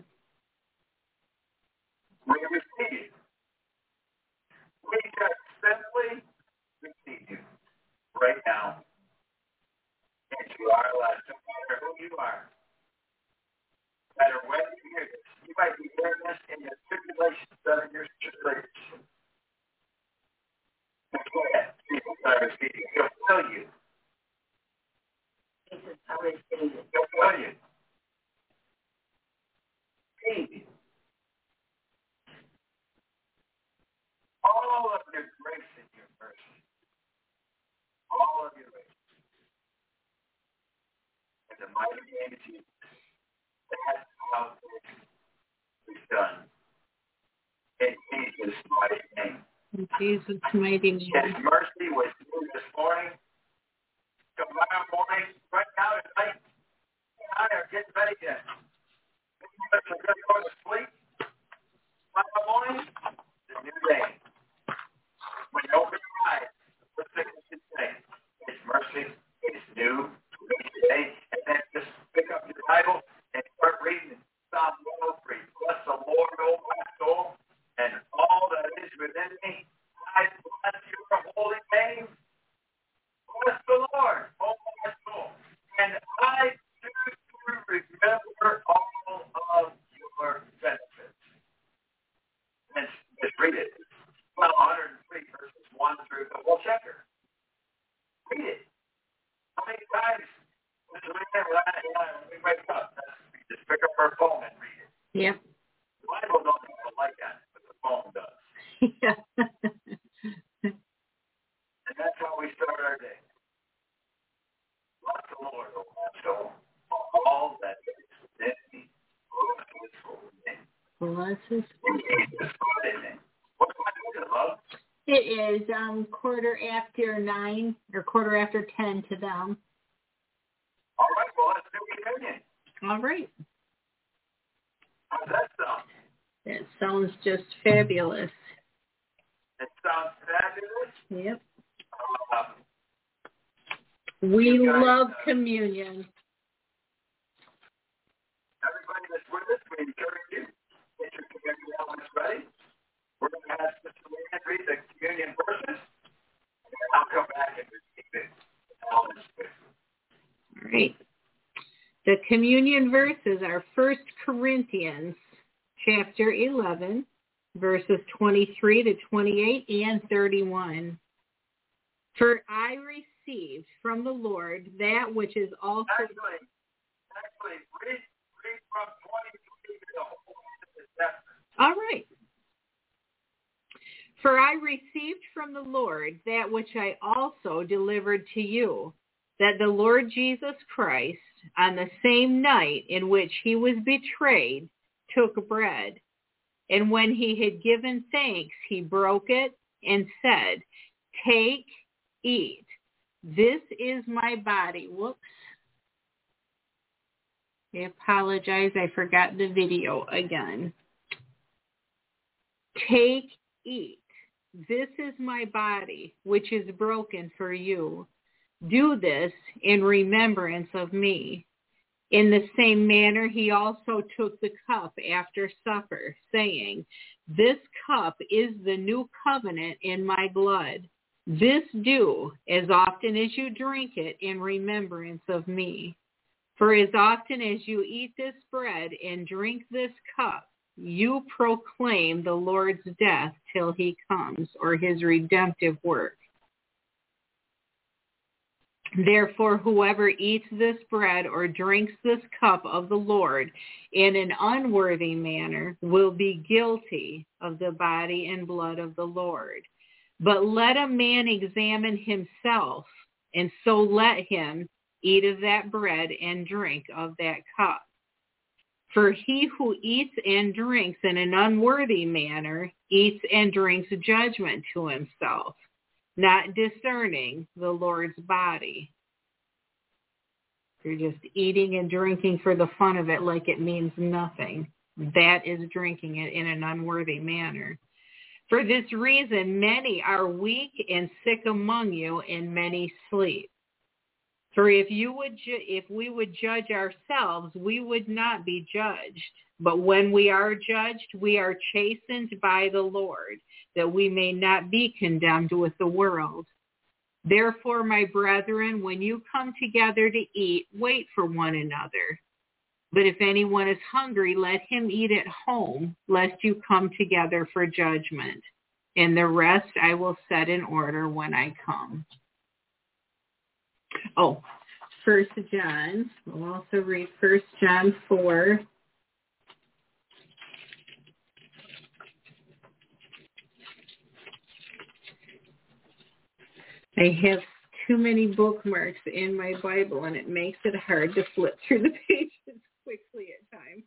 We receive. We just simply receive you right now into our lives, no matter who you are. No matter when you hear this, you might be hearing this in your tribulation, seven years tribulation. Jesus, I receive you. He'll fill you. Jesus, I receive it. He'll fill you. Feed you. All of your grace and your mercy. All of your grace. In the mighty name of Jesus. That's how this is done. In Jesus' mighty name. In Jesus' mighty His name. mercy was new this morning. Tomorrow morning, right now tonight, you and I are getting ready to, many of us are going to go to sleep. Tomorrow morning, it's a new day. When you open your eyes, what's the good thing? His mercy is new today. And then just pick up your Bible and start reading Psalm one oh three. Bless the Lord, O my soul, and all that is within me. I bless your holy name. Bless the Lord, O my soul. And I do remember all of your benefits. And just read it. Well, one hundred three verses one through the whole chapter. Read it. How many times when we wake up, we just pick up our phone and read it? Yep. The Bible don't have like that, but the phone does. Yeah. And that's how we start our day. Bless the Lord, O my soul, all that is within me. Bless his holy name. Bless his In Jesus' holy name. What time is it, love? It is um quarter after nine or quarter after ten to them. All right, well, let's do communion. All right. How's that sound? That sounds just fabulous. It sounds fabulous. Yep. Uh, We You guys, love uh, communion. everybody that's with us, we encourage you. Get your communion elements ready. We're going to have Sister Leanne read the communion verses, and then I'll come back and repeat the elements with you. All right. The communion verses are First Corinthians chapter eleven, verses twenty-three to twenty-eight and thirty-one. For I received from the Lord that which is also... Actually, actually, read, read from twenty-three to the whole end of the chapter. All right. For I received from the Lord that which I also delivered to you, that the Lord Jesus Christ, on the same night in which he was betrayed, took bread. And when he had given thanks, he broke it and said, "Take, eat. This is my body." Whoops. I apologize. I forgot the video again. Take, eat. This is my body, which is broken for you. Do this in remembrance of me. In the same manner, he also took the cup after supper, saying, "This cup is the new covenant in my blood. This do as often as you drink it in remembrance of me. For as often as you eat this bread and drink this cup, you proclaim the Lord's death till he comes," or his redemptive work. "Therefore, whoever eats this bread or drinks this cup of the Lord in an unworthy manner will be guilty of the body and blood of the Lord. But let a man examine himself, and so let him eat of that bread and drink of that cup. For he who eats and drinks in an unworthy manner eats and drinks judgment to himself, not discerning the Lord's body." You're just eating and drinking for the fun of it like it means nothing. That is drinking it in an unworthy manner. "For this reason, many are weak and sick among you, and many sleep. For if you would, ju- if we would judge ourselves, we would not be judged. But when we are judged, we are chastened by the Lord, that we may not be condemned with the world. Therefore, my brethren, when you come together to eat, wait for one another. But if anyone is hungry, let him eat at home, lest you come together for judgment. And the rest I will set in order when I come." Oh, First John. We'll also read First John four. I have too many bookmarks in my Bible, and it makes it hard to flip through the pages quickly at times.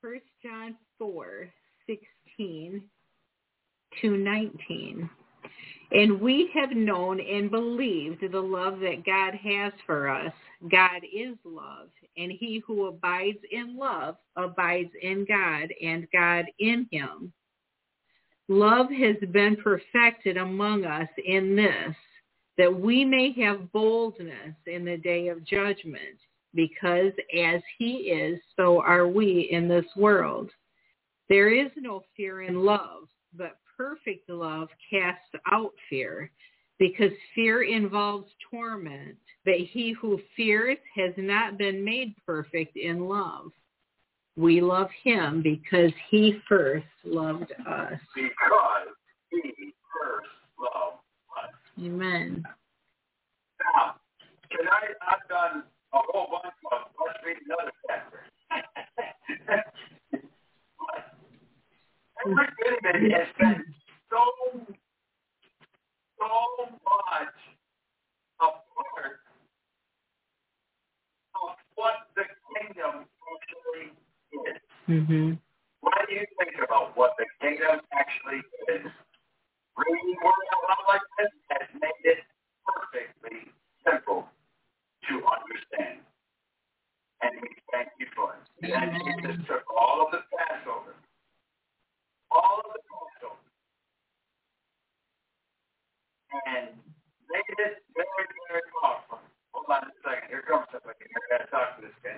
First John four sixteen to nineteen. And we have known and believed the love that God has for us. God is love, and he who abides in love abides in God, and God in him. Love has been perfected among us in this, that we may have boldness in the day of judgment, because as he is, so are we in this world. There is no fear in love, but perfect love casts out fear, because fear involves torment, but he who fears has not been made perfect in love. We love him because he first loved us. Because he first loved us. Amen. Now, tonight I've done a whole bunch of, let's read another chapter. Every bit of it has been so, so much a part of what the kingdom actually is. Mm-hmm. What do you think about what the kingdom actually is? Reading word out loud like this has made it perfectly simple to understand. And we thank you for it. And Jesus took all of the Passover, all of the Passover, and made it very, very powerful. Hold on a second. Here comes somebody. I got to talk to this guy.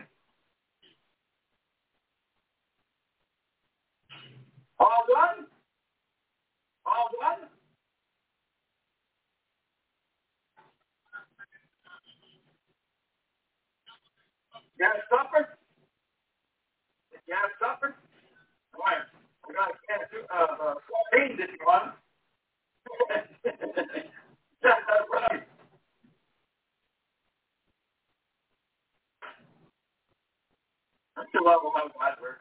All done? All done? You have supper? You have supper? All right. We got a can of uh, uh, sardines if you want. That's right. That's the level of God works.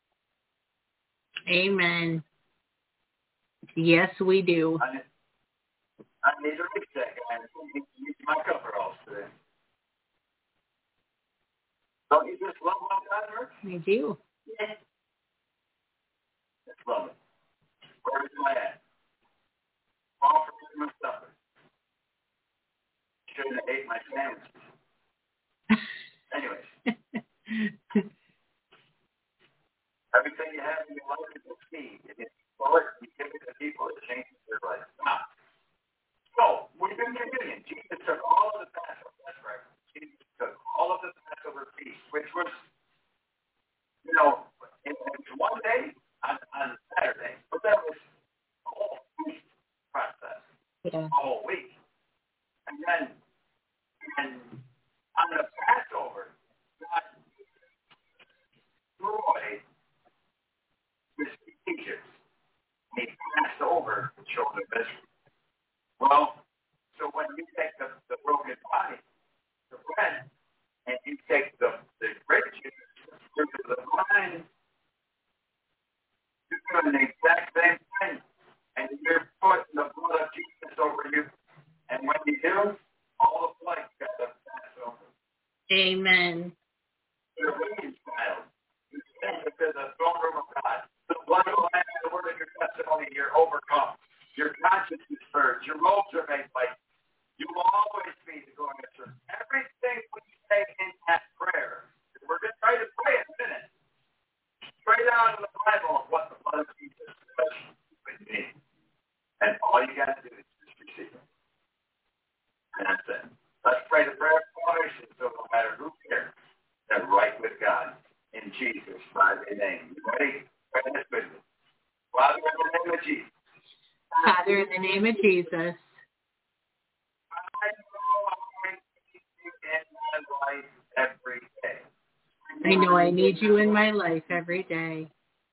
Amen. Yes, we do. I need, I need to reach that guy. I need to use my coveralls today. Don't you just love how God works? I do. Yes. Just love it. Where's my at? All for Christmas supper. Shouldn't have ate my sandwiches. Anyways. Everything you have in your life is a seed. If you sow it, you give it to people, it changes their life. Now, so, we've been communion. Jesus took all of the Passover. That's right. Jesus took all of the Passover feast, which was, you know, it was one day on, on Saturday, but that was a whole feast process, Yeah. a whole week. And then, and on the Passover, God destroyed the Egypt. He passed over the children of Israel. Well, so when you take the, the broken body, the bread, and you take the, the grape juice, the fruit of the vine, you're doing the exact same thing. And you're putting the blood of Jesus over you. And when you do, all the plagues got to pass over. Amen. You're waiting, child. You stand before the throne room of God. The blood of the Lamb and the word of your testimony, you're overcome. Your conscience is purged. Your robes are made white. You will always be the going to church. Everything we say in that prayer, we're going to try to pray in a minute. Straight out of the Bible of what the blood of Jesus does with me. And all you got to do is just receive it. And that's it. Let's pray the prayer of salvation so no matter who cares, they're right with God. In Jesus' mighty name. You ready? Pray this with me. Father, in the name of Jesus. Father, in the name of Jesus. I know I need you in my life every day. I know I need you in my life every day.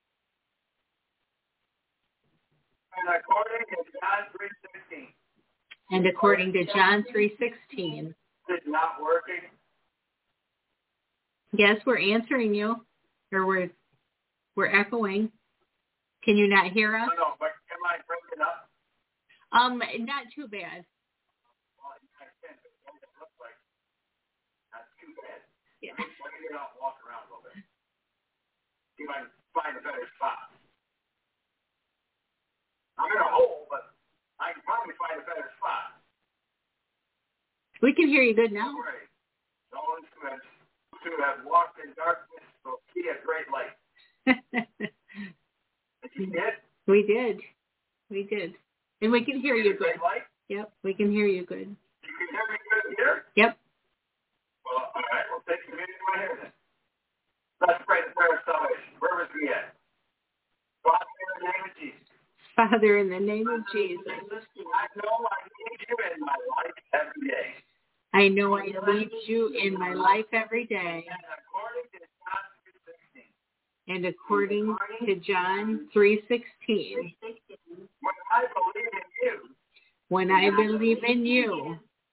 And according to John three sixteen. And according to John three sixteen. It's not working. Yes, we're answering you. Or we're we're echoing. Can you not hear us? No, no, but am I breaking up? Um, not too bad. Well, I can, but it doesn't look like not too bad. Yeah. Let me get out and walk around a little bit. See if I can find a better spot. I'm in a hole, but I can probably find a better spot. We can hear you good now. Right. Those who have, who have walked in darkness will see a great light. Did you get? We did. We did. And we can hear you good. Light? Yep, we can hear you good. You can hear me good here? Yep. Well, all right. We'll take communion right here then. Let's pray the prayer of salvation. Where was we at? Father, in the name of Jesus. Father, in the name of Jesus. I know I need you in my life every day. I know I need you in my life every day. And according to John three sixteen. And according to John three sixteen. When I believe in you. When I believe in you.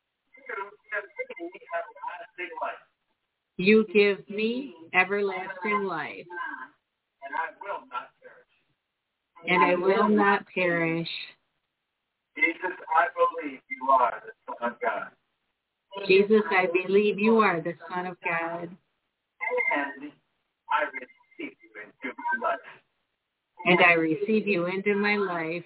You give me everlasting life. You give me everlasting life. And I will not perish. And I will not perish. Jesus, I believe you are the Son of God. Jesus, I believe you are the Son of God. And I receive you into my life. And I receive you into my life.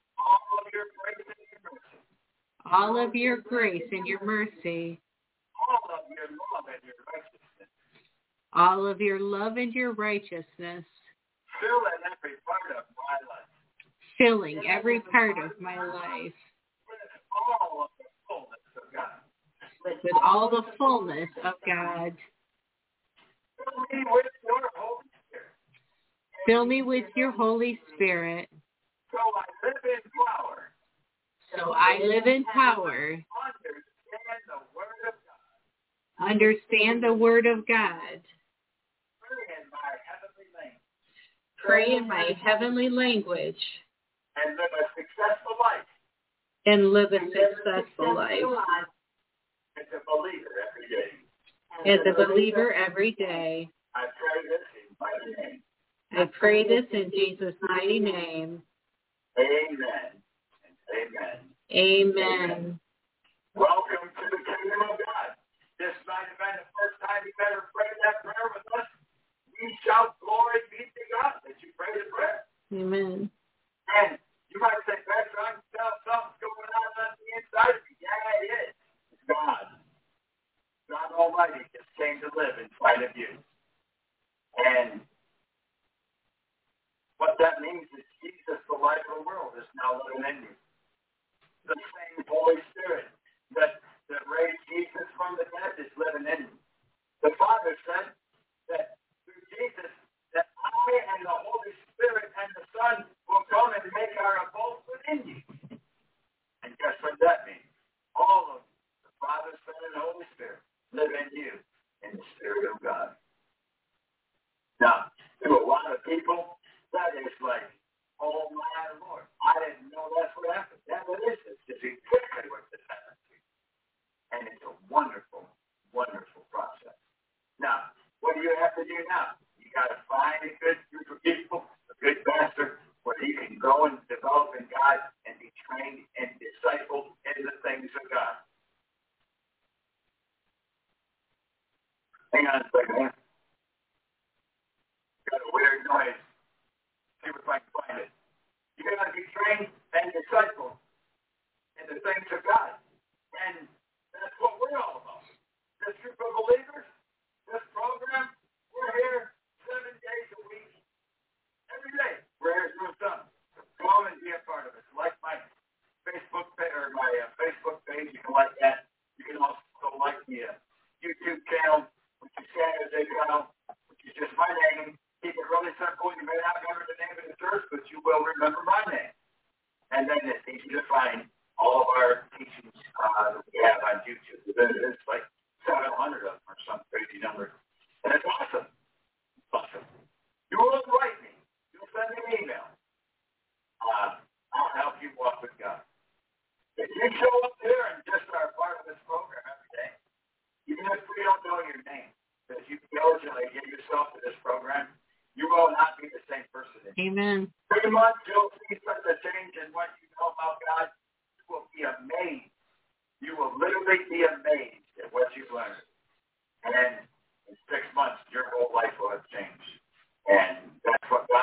All of your grace and your mercy. All of your grace and your mercy. All of your love and your righteousness. All of your love and your righteousness. Fill in every part of my life. Filling every part of my life. With all of the fullness of God. With all the fullness of God. Fill me with your Holy Spirit. Fill me with your Holy Spirit. So I live in power. So I live in power. Understand the word of God. Understand the Word of God. Pray in my heavenly language. Pray in my heavenly language. And live a successful life. And live a successful life. As a believer every day. As a believer every day. I pray this in my name. I pray this in Jesus' mighty name. Amen. Amen. Amen. Welcome to the kingdom of God. This might have been the first time you've ever prayed that prayer with us. We shout glory be to God that you prayed the prayer. Amen. And you might say, Pastor, I can tell something's going on on the inside of me. Yeah, it is. It's God. God Almighty just came to live inside of you. And what that means is Jesus, the light of the world, is now living in you. The same Holy Spirit that, that raised Jesus from the dead is living in you. The Father said that through Jesus, that I and the Holy Spirit and the Son will come and make our abode within you. And guess what that means? All of the Father, Son, and Holy Spirit live in you in the Spirit of God. Now, to a lot of people, that is like, oh my Lord, I didn't know that's what happened. That what is this? It's exactly what this happened to you. And it's a wonderful, wonderful process. Now, what do you have to do now? You got to find a good group of people, a good pastor, where he can go and develop in God and be trained and discipled in the things of God. Hang on a second. Got a weird noise. See if I can find it. You're going to be trained and discipled in the things of God. And that's what we're all about. This group of believers, this program, we're here seven days a week. Every day, we're here doing something. Come and be a part of it. Like my Facebook page, or my uh, Facebook page, you can like that. You can also like the uh, YouTube channel, which is San Jose channel, which is just my name. Keep it really simple. You may not remember the name of the church, but you will remember my name. And then it's easy to find all of our teachings uh, that we have on YouTube. It's like seven hundred of them or some crazy number. And it's awesome. It's awesome. You will write me. You'll send me an email. Uh, I'll help you walk with God. If you show up there and just are a part of this program every day, even if we don't know your name, if you diligently give yourself to this program, you will not be the same person. Amen. Pretty much, you'll see such a change in what you know about God. You will be amazed. You will literally be amazed at what you've learned. And in six months, your whole life will have changed. And that's what God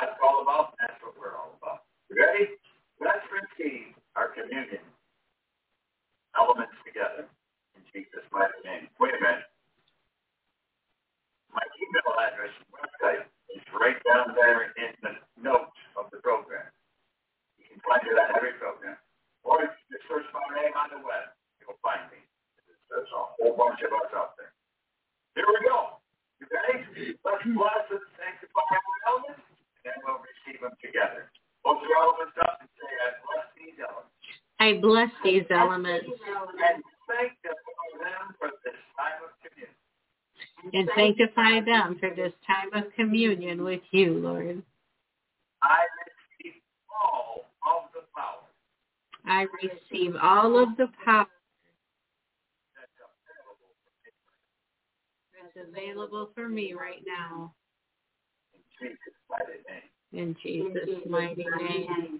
I bless these elements and sanctify them for this time of communion. and sanctify them for this time of communion with you, Lord. I receive all of the power I receive all of the power that's available for me right now. that's available for me right now. In Jesus' mighty name. In Jesus' mighty name.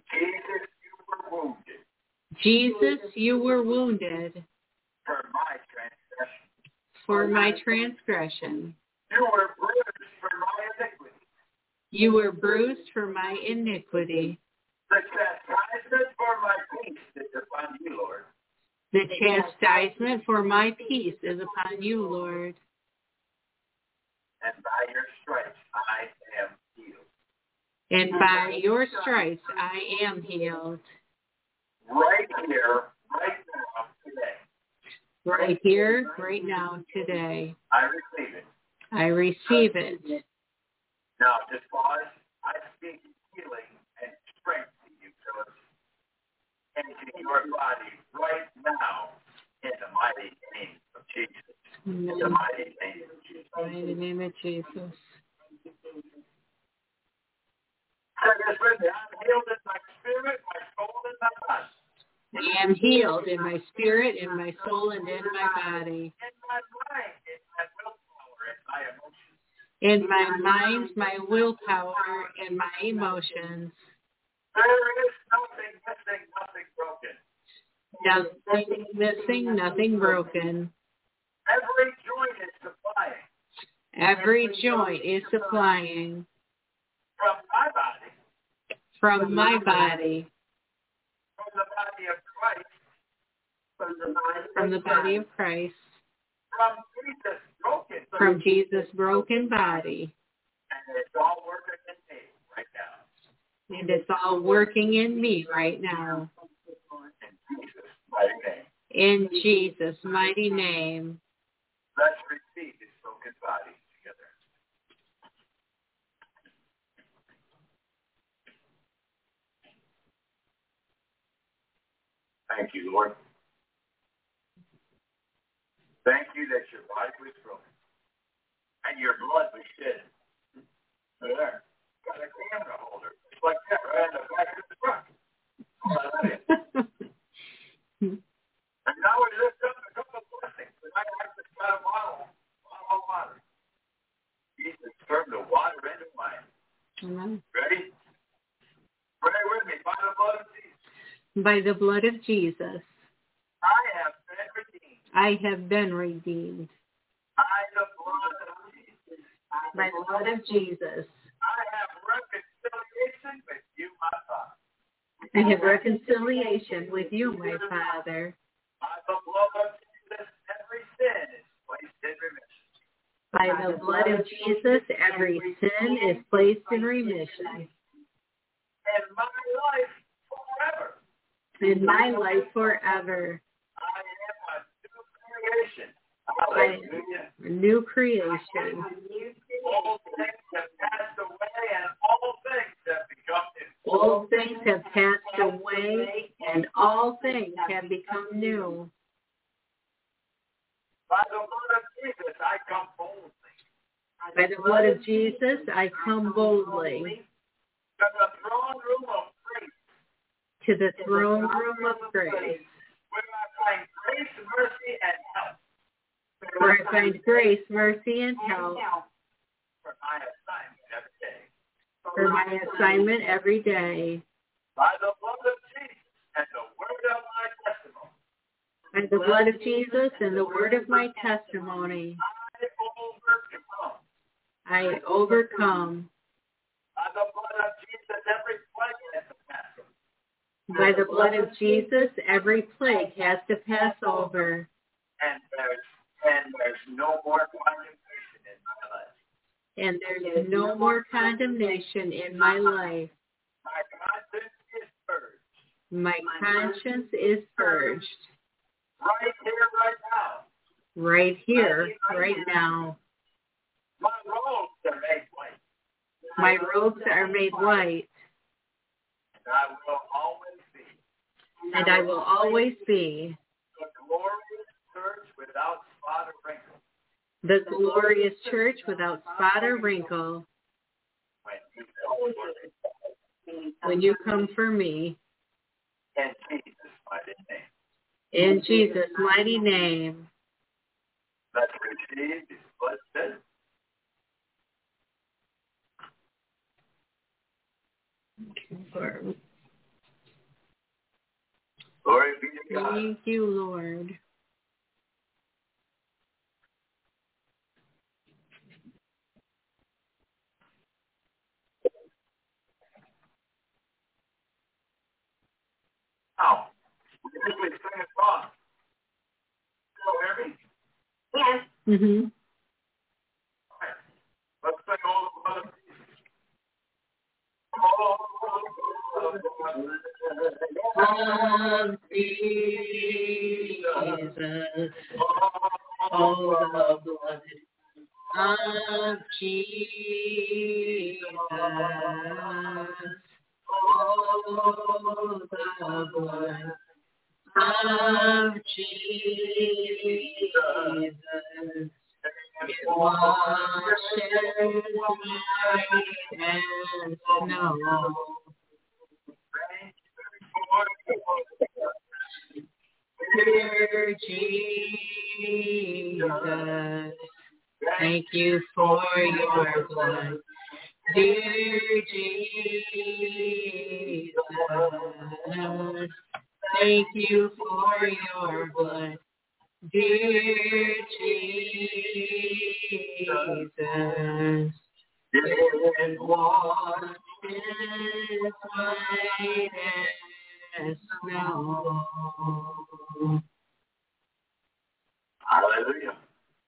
Jesus, you were wounded Jesus, you were wounded for my transgression. for my transgression. You were bruised for my iniquity. You were bruised for my iniquity. The chastisement for my peace is upon you, Lord. The chastisement for my peace is upon you, Lord. And by your stripes I am healed. And by your stripes I am healed. Right here, right now, today. Right here, right now, today. I receive it. I receive it. Now, just pause. I speak healing and strength to you, Phyllis, into your body right now in the mighty name of Jesus. In the mighty name of Jesus. In the name of Jesus. So just with me, I'm healed in my spirit, my soul, and my body. I am healed in my spirit, in my soul, and in my body. In my mind, in my willpower, and my emotions. In my mind, my willpower, and my emotions. There is nothing missing, nothing broken. Nothing missing, nothing broken. Every joint is supplying. Every joint is supplying From my body, from my body, from the body of Christ, from the body, from the body of Christ, from Jesus' broken, from Jesus' broken body. and it's all working in me right now. And it's all working in me right now. In Jesus' mighty name. In Jesus' mighty name. Let's receive His broken body together. Thank you, Lord. Thank you that your body was broken and your blood was shed. There. Got a camera holder. It's like that right in the back of the truck. And now we lift up a couple of blessings. Tonight I just got a bottle, bottle of water. Jesus turned the water into wine. Amen. Ready? Pray with me. By the blood of Jesus. By the blood of Jesus, I have been redeemed. I have been redeemed. By the blood of Jesus. By the blood of Jesus, I have reconciliation with you, my Father. I have reconciliation with you, my Father. By the blood of Jesus, every sin is placed in remission. By the blood of Jesus, every sin is placed in remission. In my life forever. In my life forever. I am a new creation. I Hallelujah. am a new creation. All things have passed away and all things have become new. Old things have passed away and all things have become new. By the blood of Jesus, I come boldly. By the blood of Jesus, I come boldly To the throne room of grace. to the throne room of grace, Where I find grace, mercy, and help. where I find grace, mercy, and help For my assignment every day. for my assignment every day. By the blood of Jesus and the word of my testimony. By the blood of Jesus and the word of my testimony, I overcome. I overcome. By the blood of Jesus, every plague has to pass over. By the blood of Jesus, every plague has to pass over. And there's and there's no more condemnation in my life. And there's no more condemnation in my life. My conscience is purged. My conscience is purged. Right here, right now. Right here, right now. My robes are made white. My robes are made white. And I will always be. and I will always be the glorious church without spot or wrinkle. the glorious church without spot or wrinkle When you come for when me. you come for me. In Jesus' mighty name. In Jesus' mighty name. Let's receive His blessed. Glory be to God. Thank you, Lord. Now, we usually sing a song. Hello, hear me? Yes. Mm-hmm. All right. Let's sing all the blood. Of Jesus, all the blood of Jesus, all the blood of Jesus, it washes white as snow. Dear Jesus, thank you for your blood. Dear Jesus, thank you for your blood. Dear Jesus, it washes white as snow. Hallelujah.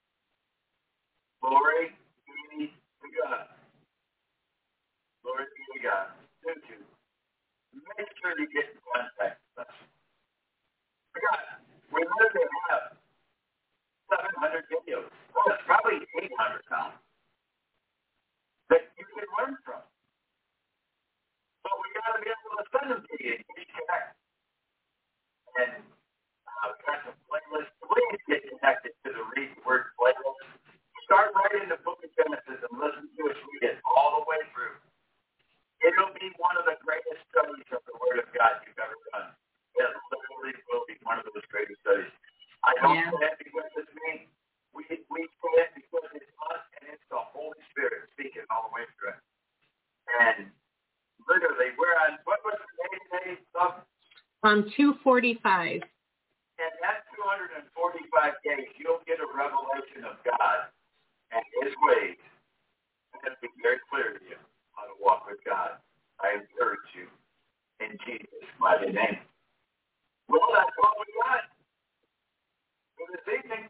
Glory be to God. Glory be to God. Thank you. Make sure you get in contact with us. God, we literally have seven hundred videos. Well, it's probably eight hundred now that you can learn from. But we got to be able to send them to you and connect. And uh, we've got some playlists. Please get connected to the Read the Word playlist. Start right in the book of Genesis and listen to us read it all the way through. It'll be one of the greatest studies of the Word of God you've ever done. It literally will be one of those greatest studies. I don't Yeah. say it because it's me. We, we say it because it's us and it's the Holy Spirit speaking all the way through it. And literally, we're on, what was the name today? Some On two forty-five. And that two hundred forty-five days, you'll get a revelation of God and His ways. And it'll be very clear to you how to walk with God. I encourage you in Jesus' mighty name. Well, that's what we got for this evening.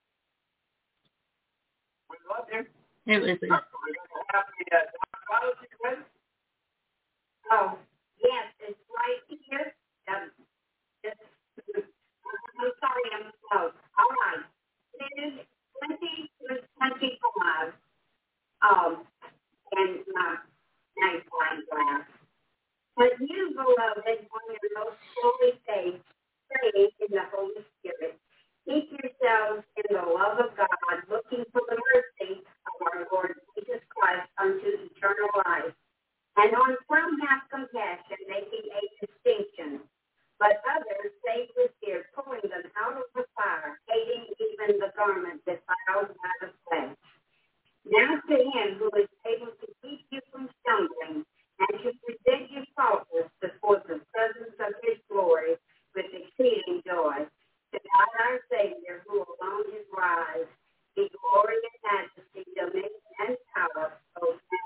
We love you. It was We're going to have the uh, doxology ready. Oh, yes, it's right here. Um, it's, I'm sorry, I'm slow. All right. It is twenty to twenty-five. Um, and my nice wine glass. But you, beloved, on your most holy faith, pray in the Holy Spirit. Keep yourselves in the love of God, looking for the mercy of our Lord Jesus Christ unto eternal life. And on some have compassion, making a distinction, but others save with fear, pulling them out of the fire, hating even the garment defiled by the flesh. Now to him who is able to keep you from stumbling and to present you faultless before the presence of his glory with exceeding joy. To God our Savior, who alone is wise, be glory and majesty, dominion and power, both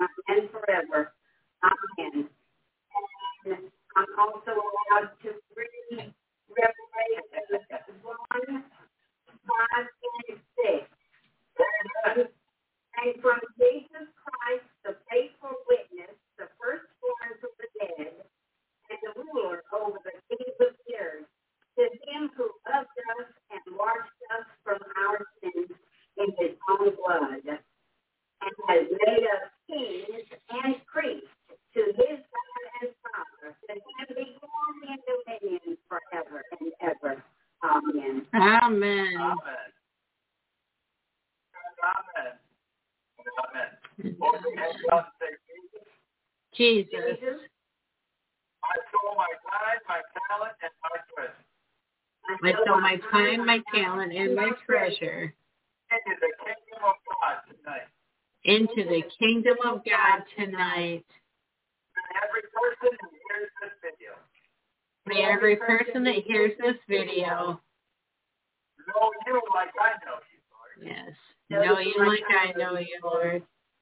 Amen. Amen. Amen. Amen. Open your hands up and say, Jesus, Jesus, I sow my time, my talent, and my treasure. I sow my time, my talent, and my treasure Into the kingdom of God tonight. into the kingdom of God tonight. And every person who hears this video, May every person that hears this video, know you like I know you, Lord. yes, know you like I know you, Lord.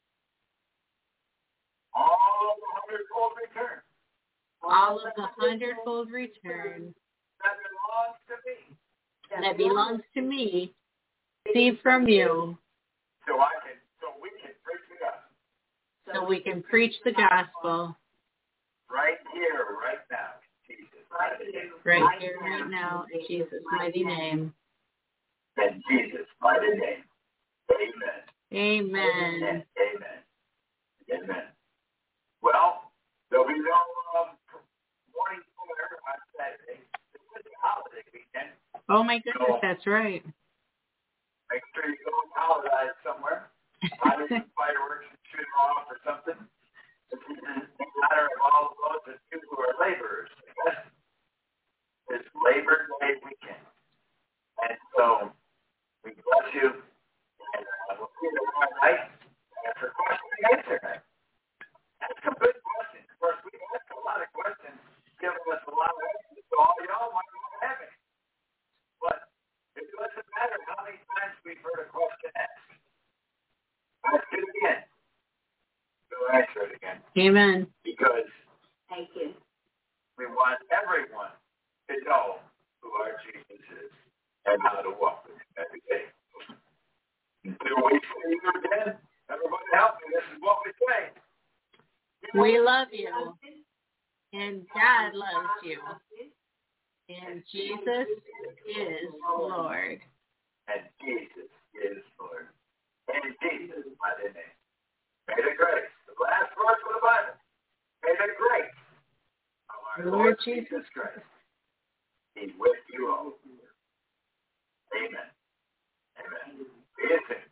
All the hundredfold return. All of the hundredfold return That belongs to me. that belongs to me, receive from you, So I can, so we can preach the gospel. so we can preach the gospel Right here, right now. Jesus. Right here. right here, right now, in Jesus' mighty name. In Jesus' mighty name. Amen. Amen. Amen. Amen. Well, there'll be no um, morning prayer on Saturday. It's a holiday weekend. Oh my goodness, that's right. Make sure you go and holiday somewhere. Buy some fireworks and shoot them off or something. It's in honor of all of those who are laborers. It's Labor Day weekend. And so, we bless you. And uh, we'll see you tomorrow night. And for question and answer night. That's some good questions. Of course, we asked a lot of questions, giving us a lot of answers. So all y'all might not have any. But it doesn't matter how many times we've heard a question asked. Let's do it again. We'll answer it again. Amen. Because Thank you. we want everyone to know who our Jesus is and how to walk with him every day. Until we see you again, everybody help me. This is what we say. We love you, and God loves you, and Jesus is Lord. And Jesus is Lord. In Jesus' mighty name. May the grace, the last verse of the Bible, may the grace of our Lord Lord Jesus Jesus Christ be with you all. Amen. Amen. Be it soon.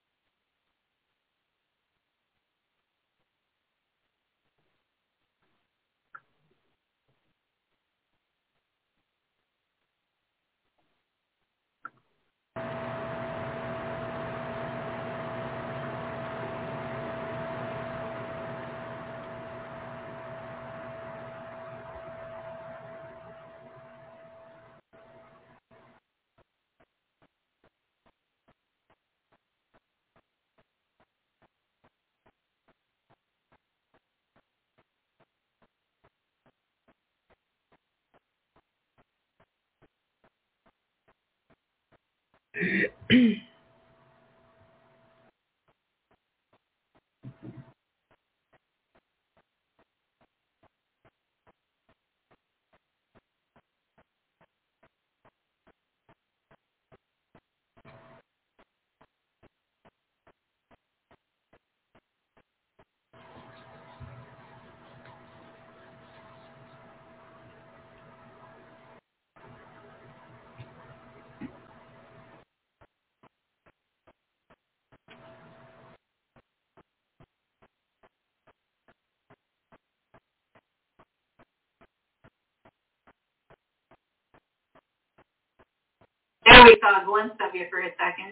There we saw a glimpse of you for a second.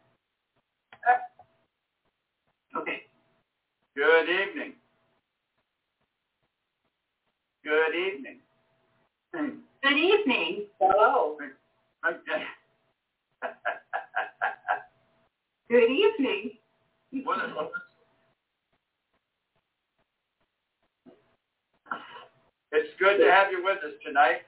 Okay. Good evening. Good evening. Good evening. Hello. Okay. Good evening. Wonderful. It's good to have you with us tonight.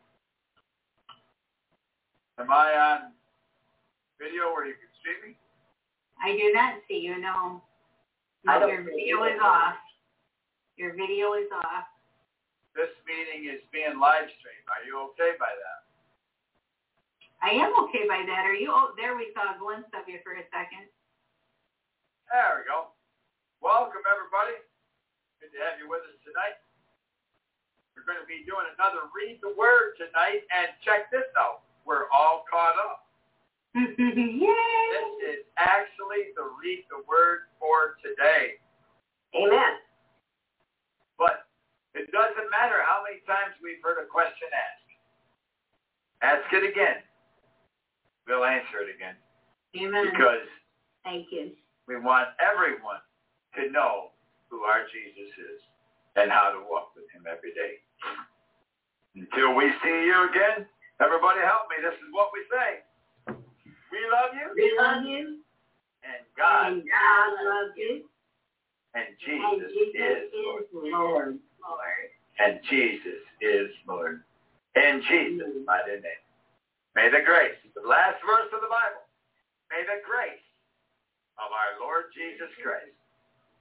Am I on video where you can see me? I do not see you, no. I No, don't your see video you. is off. Your video is off. This meeting is being live streamed. Are you okay by that? I am okay by that. Are you? Oh, there we saw a glimpse of you for a second. There we go. Welcome, everybody. Good to have you with us tonight. We're going to be doing another Read the Word tonight, and check this out. we're all caught up. Yay! This is actually the read the word for today. Amen. But it doesn't matter how many times we've heard a question asked. Ask it again. We'll answer it again. Amen. Because Thank you. we want everyone to know who our Jesus is and how to walk with him every day. Until we see you again, everybody help me. This is what we say. We love you. We love you. And God, And God loves you. and And Jesus, Jesus is Lord. is Lord. Lord. And Jesus is Lord. In Jesus' mighty name. May the grace, the last verse of the Bible, may the grace of our Lord Jesus Christ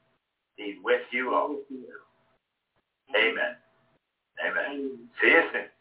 be with you all. Amen. Amen. See you soon.